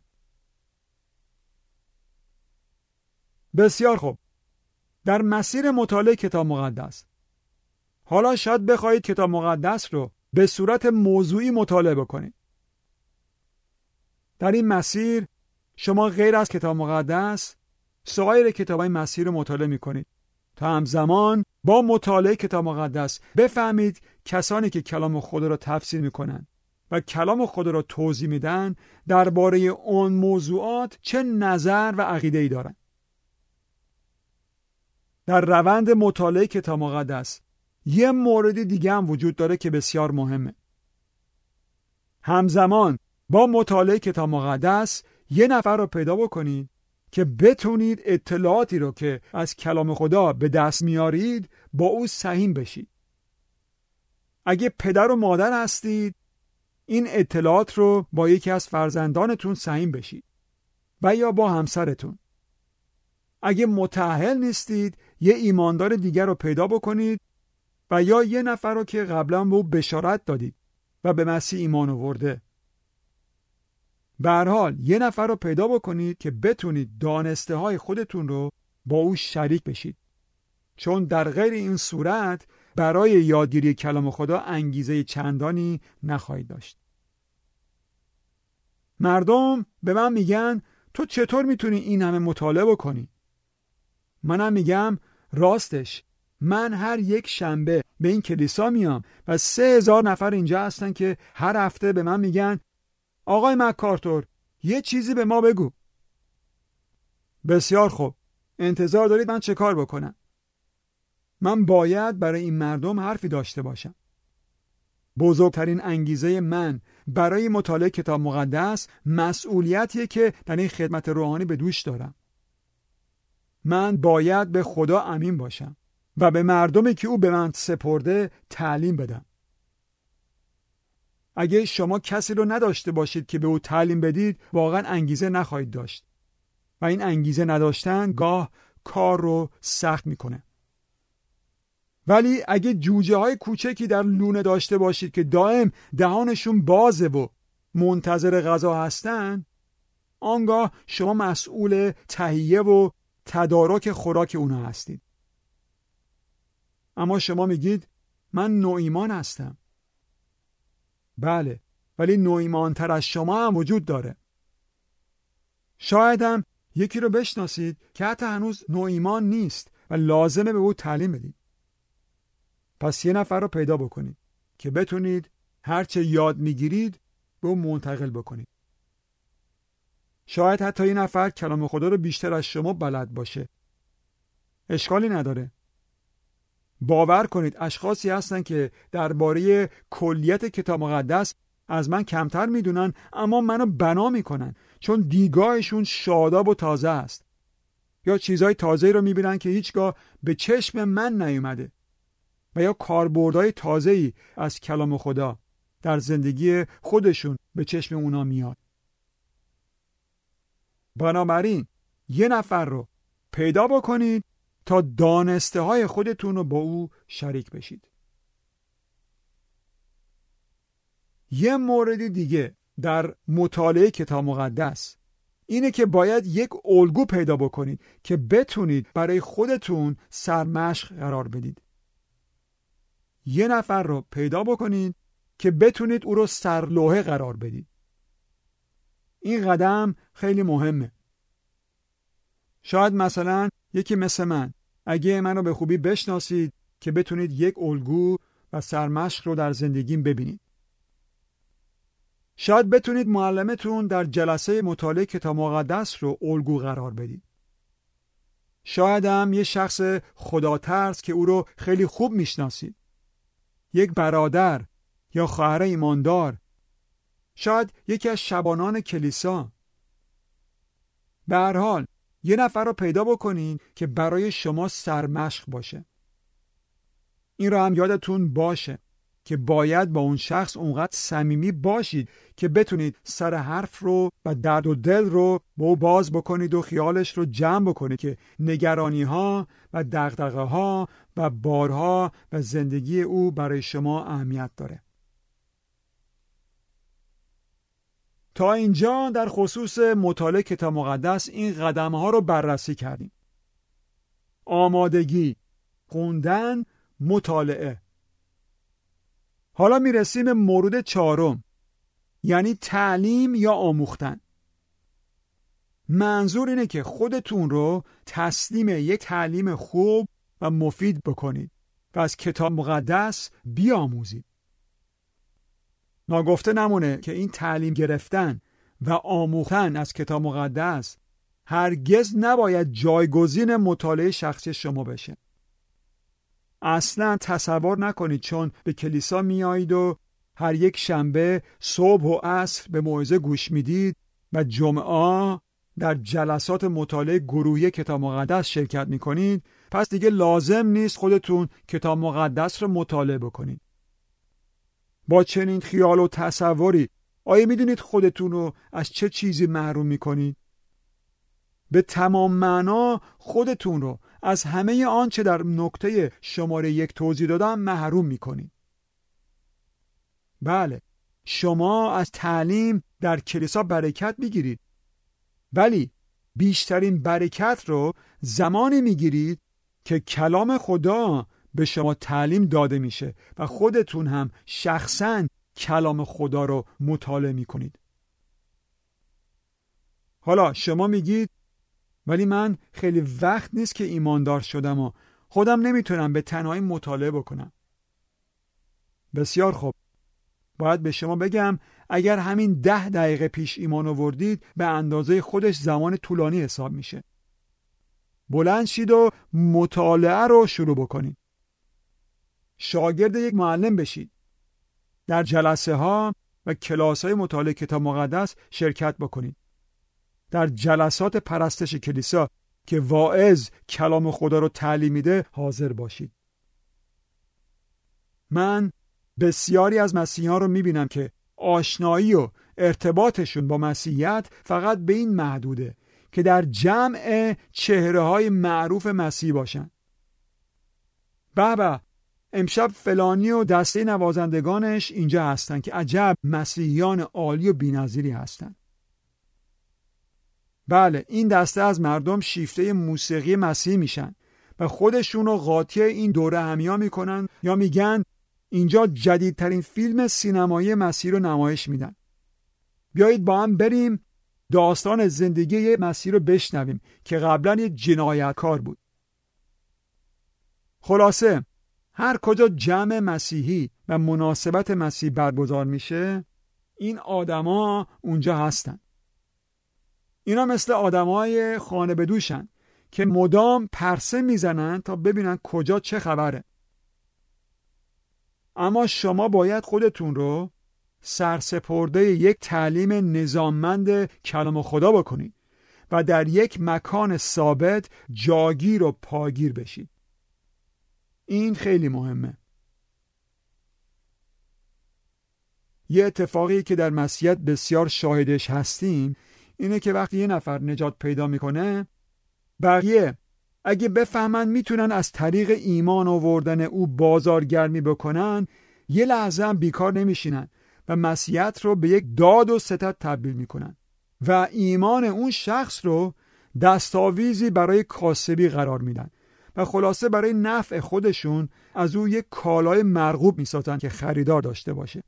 بسیار خوب. در مسیر مطالعه کتاب مقدس حالا شاید بخواهید کتاب مقدس رو به صورت موضوعی مطالعه بکنید. در این مسیر شما غیر از کتاب مقدس سایر کتاب‌های مسیر رو مطالعه می‌کنید تا همزمان با مطالعه کتاب مقدس بفهمید کسانی که کلام خدا را تفسیر می‌کنند و کلام خدا را توضیح میدن درباره اون موضوعات چه نظر و عقیده‌ای دارند. در روند مطالعه کتاب مقدس یه مورد دیگه هم وجود داره که بسیار مهمه. همزمان با مطالعه کتاب مقدس یه نفر رو پیدا بکنید که بتونید اطلاعاتی رو که از کلام خدا به دست میارید با او سهیم بشید. اگه پدر و مادر هستید این اطلاعات رو با یکی از فرزندانتون سهیم بشید و یا با همسرتون. اگه متأهل نیستید یه ایماندار دیگر رو پیدا بکنید و یا یه نفر رو که قبلا به او بشارت دادید و به مسیح ایمان آورده. به هر حال یه نفر رو پیدا بکنید که بتونید دانسته های خودتون رو با او شریک بشید. چون در غیر این صورت برای یادگیری کلام خدا انگیزه چندانی نخواهید داشت. مردم به من میگن تو چطور میتونی این همه مطالعه بکنی؟ منم میگم راستش من هر یک شنبه به این کلیسا میام و سه هزار نفر اینجا هستن که هر هفته به من میگن آقای مکارتور یه چیزی به ما بگو. بسیار خوب، انتظار دارید من چه کار بکنم؟ من باید برای این مردم حرفی داشته باشم. بزرگترین انگیزه من برای مطالعه کتاب مقدس مسئولیتیه که در این خدمت روحانی به دوش دارم. من باید به خدا امین باشم و به مردمی که او به من سپرده تعلیم بدم. اگه شما کسی رو نداشته باشید که به او تعلیم بدید، واقعا انگیزه نخواهید داشت و این انگیزه نداشتن گاه کار رو سخت میکنه. ولی اگه جوجه های کوچکی در لونه داشته باشید که دائم دهانشون بازه و منتظر غذا هستن، آنگاه شما مسئول تهیه و تدارک خوراک اونها هستید. اما شما میگید من نوایمان هستم. بله، ولی نوایمان تر از شما هم وجود داره. شاید هم یکی رو بشناسید که حتی هنوز نوایمان نیست و لازمه به او تعلیم بدید. پس یه نفر رو پیدا بکنید که بتونید هرچه یاد میگیرید به او منتقل بکنید. شاید حتی این نفر کلام خدا رو بیشتر از شما بلد باشه. اشکالی نداره. باور کنید اشخاصی هستن که درباره کلیت کتاب مقدس از من کمتر میدونن، اما منو بنا میکنن چون دیدگاهشون شاداب و تازه است. یا چیزهای تازه‌ای رو میبینن که هیچگاه به چشم من نیومده و یا کاربردهای تازه‌ای از کلام خدا در زندگی خودشون به چشم اونا میاد. بنابراین یه نفر رو پیدا بکنید تا دانسته های خودتون رو با او شریک بشید. یه مورد دیگه در مطالعه کتاب مقدس اینه که باید یک الگو پیدا بکنید که بتونید برای خودتون سرمشق قرار بدید. یه نفر رو پیدا بکنید که بتونید او رو سرلوحه قرار بدید. این قدم خیلی مهمه. شاید مثلا یکی مثل من، اگه منو به خوبی بشناسید که بتونید یک الگو و سرمشق رو در زندگیم ببینید. شاید بتونید معلمتون در جلسه مطالعه کتاب مقدس رو الگو قرار بدید. شاید هم یه شخص خداترس که او رو خیلی خوب میشناسید. یک برادر یا خواهر ایماندار. شاید یکی از شبانان کلیسا. به هر حال یه نفر رو پیدا بکنین که برای شما سرمشق باشه. این رو هم یادتون باشه که باید با اون شخص اونقدر صمیمی باشید که بتونید سر حرف رو و درد و دل رو با او باز بکنید و خیالش رو جمع بکنید که نگرانی ها و دغدغه ها و بارها و زندگی او برای شما اهمیت داره. تا اینجا در خصوص مطالعه کتاب مقدس این قدم ها رو بررسی کردیم. آمادگی، خوندن، مطالعه. حالا میرسیم به مورد چهارم، یعنی تعلیم یا آموختن. منظور اینه که خودتون رو تسلیم یک تعلیم خوب و مفید بکنید و از کتاب مقدس بیاموزید. ناگفته نمونه که این تعلیم گرفتن و آموختن از کتاب مقدس هرگز نباید جایگزین مطالعه شخصی شما بشه. اصلا تصور نکنید چون به کلیسا میایید و هر یک شنبه صبح و عصر به موعظه گوش میدید و جمعه در جلسات مطالعه گروهی کتاب مقدس شرکت میکنید، پس دیگه لازم نیست خودتون کتاب مقدس رو مطالعه بکنید. با چنین خیال و تصوری آیا میدونید خودتون رو از چه چیزی محروم میکنید؟ به تمام معنا خودتون رو از همه آنچه در نکته شماره یک توضیح دادم محروم میکنید. بله، شما از تعلیم در کلیسا برکت میگیرید، ولی بیشترین برکت رو زمانی میگیرید که کلام خدا به شما تعلیم داده میشه و خودتون هم شخصاً کلام خدا رو مطالعه میکنید. حالا شما میگید ولی من خیلی وقت نیست که ایماندار شدم و خودم نمیتونم به تنهایی مطالعه بکنم. بسیار خوب. باید به شما بگم اگر همین ده دقیقه پیش ایمان آوردید به اندازه خودش زمان طولانی حساب میشه. بلند شید و مطالعه رو شروع بکنید. شاگرد یک معلم بشید. در جلسه ها و کلاس های مطالعه کتاب مقدس شرکت بکنید. در جلسات پرستش کلیسا که واعظ کلام خدا رو تعلیم میده حاضر باشید. من بسیاری از مسیحیان رو میبینم که آشنایی و ارتباطشون با مسیحیت فقط به این محدوده که در جمع چهره‌های معروف مسیحی باشن. بابا امشب فلانی و دسته نوازندگانش اینجا هستن که عجب مسیحیان عالی و بی‌نظیری هستن. بله، این دسته از مردم شیفته موسیقی مسیحی میشن و خودشون رو قاطی این دوره همیا میکنن یا میگن اینجا جدیدترین فیلم سینمایی مسیحی رو نمایش میدن. بیایید با هم بریم داستان زندگی مسیحی رو بشنویم که قبلا یه جنایتکار بود. خلاصه هر کجا جمع مسیحی و مناسبت مسیحی برگزار میشه این آدما اونجا هستن. اینا مثل آدمای خانه بدوشن که مدام پرسه میزنن تا ببینن کجا چه خبره. اما شما باید خودتون رو سرسپرده یک تعلیم نظاممند کلام خدا بکنید و در یک مکان ثابت جاگیر و پاگیر بشید. این خیلی مهمه. یه اتفاقی که در مسیحیت بسیار شاهدش هستیم اینه که وقتی یه نفر نجات پیدا میکنه، بقیه اگه بفهمن میتونن از طریق ایمان آوردن او بازارگرمی بکنن، یه لحظه هم بیکار نمیشینن و مسیحیت رو به یک داد و ستد تبدیل میکنن و ایمان اون شخص رو دستاویزی برای کاسبی قرار میدن و خلاصه برای نفع خودشون از او یک کالای مرغوب میسازن که خریدار داشته باشه.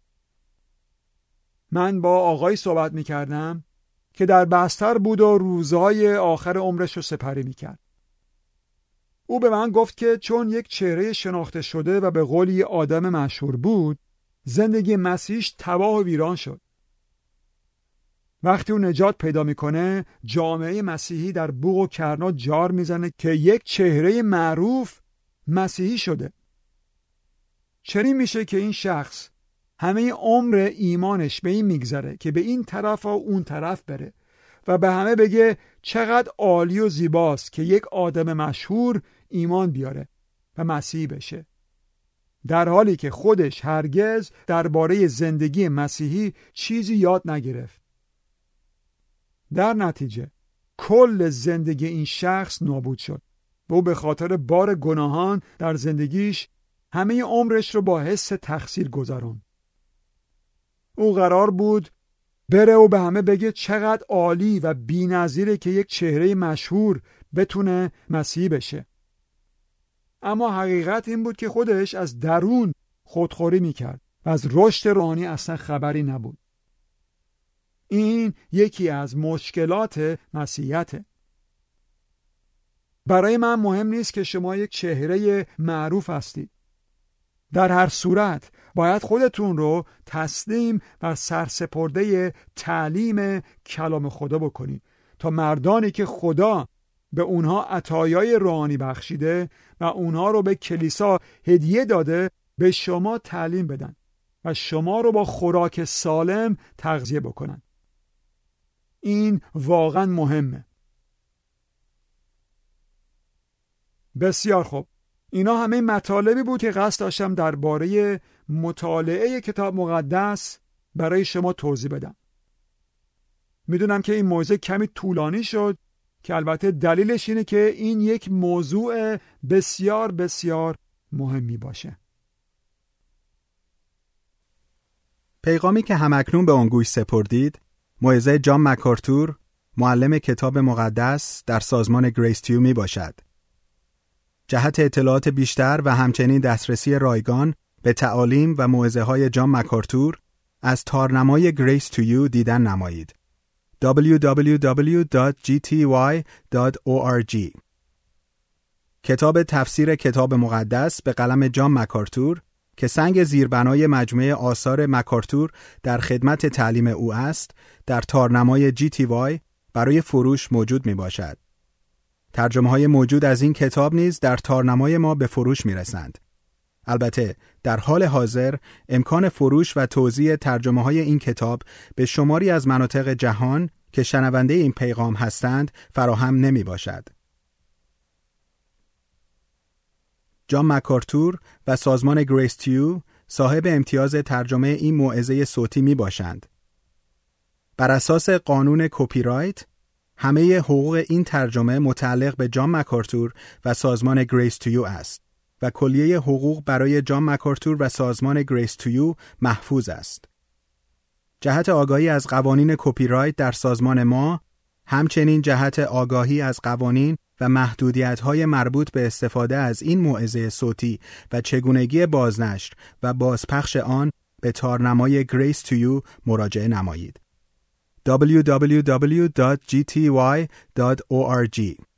من با آقای صحبت میکردم که در بستر بود و روزهای آخر عمرش رو سپری میکرد. او به من گفت که چون یک چهره شناخته شده و به قول یک آدم مشهور بود، زندگی مسیحیش تباه و ویران شد. وقتی او نجات پیدا میکنه، جامعه مسیحی در بوق و کرنا جار میزنه که یک چهره معروف مسیحی شده. چنین میشه که این شخص همه عمر ایمانش به این میگذره که به این طرف و اون طرف بره و به همه بگه چقدر عالی و زیباست که یک آدم مشهور ایمان بیاره و مسیحی بشه، در حالی که خودش هرگز درباره زندگی مسیحی چیزی یاد نگرفت. در نتیجه کل زندگی این شخص نابود شد و او به خاطر بار گناهان در زندگیش همه عمرش رو با حس تقصیر گذرون. او قرار بود بره و به همه بگه چقدر عالی و بی‌نظیره که یک چهره مشهور بتونه مسیحی بشه. اما حقیقت این بود که خودش از درون خودخوری میکرد و از رشد روحانی اصلا خبری نبود. این یکی از مشکلات مسیحیته. برای من مهم نیست که شما یک چهره معروف هستید. در هر صورت باید خودتون رو تسلیم و سرسپرده تعلیم کلام خدا بکنید تا مردانی که خدا به اونها عطایای روحانی بخشیده و اونها رو به کلیسا هدیه داده به شما تعلیم بدن و شما رو با خوراک سالم تغذیه بکنن. این واقعا مهمه. بسیار خوب. اینا همه مطالبی بود که قصد داشتم درباره مطالعه کتاب مقدس برای شما توضیح بدم. میدونم که این موضوع کمی طولانی شد که البته دلیلش اینه که این یک موضوع بسیار بسیار مهمی باشه. پیغامی که همکنون به آن گوش سپردید موعظه جان مکارتور، معلم کتاب مقدس در سازمان گریس تیو می باشد. جهت اطلاعات بیشتر و همچنین دسترسی رایگان به تعالیم و موعظه های جان مکارتور از تارنمای گریس تو یو دیدن نمایید. دبلیو دبلیو دبلیو دات جی تی وای دات او آر جی کتاب تفسیر کتاب مقدس به قلم جان مکارتور که سنگ زیربنای مجموعه آثار مکارتور در خدمت تعلیم او است، در تارنمای جی تی وای برای فروش موجود می باشد. ترجمه های موجود از این کتاب نیز در تارنمای ما به فروش می رسند. البته در حال حاضر امکان فروش و توزیع ترجمه های این کتاب به شماری از مناطق جهان که شنونده این پیغام هستند فراهم نمی باشد. جان مکارتور و سازمان گریس تیو صاحب امتیاز ترجمه این موعظه صوتی می باشند. بر اساس قانون کپی رایت، همه حقوق این ترجمه متعلق به جان مکارتور و سازمان گریس تیو است و کلیه حقوق برای جان مکارتور و سازمان گریس تیو محفوظ است. جهت آگاهی از قوانین کپی رایت در سازمان ما، همچنین جهت آگاهی از قوانین و محدودیت‌های مربوط به استفاده از این موعظه صوتی و چگونگی بازنشر و بازپخش آن به تارنمای گریس تیو مراجعه نمایید. دبلیو دبلیو دبلیو دات جی تی وای دات او آر جی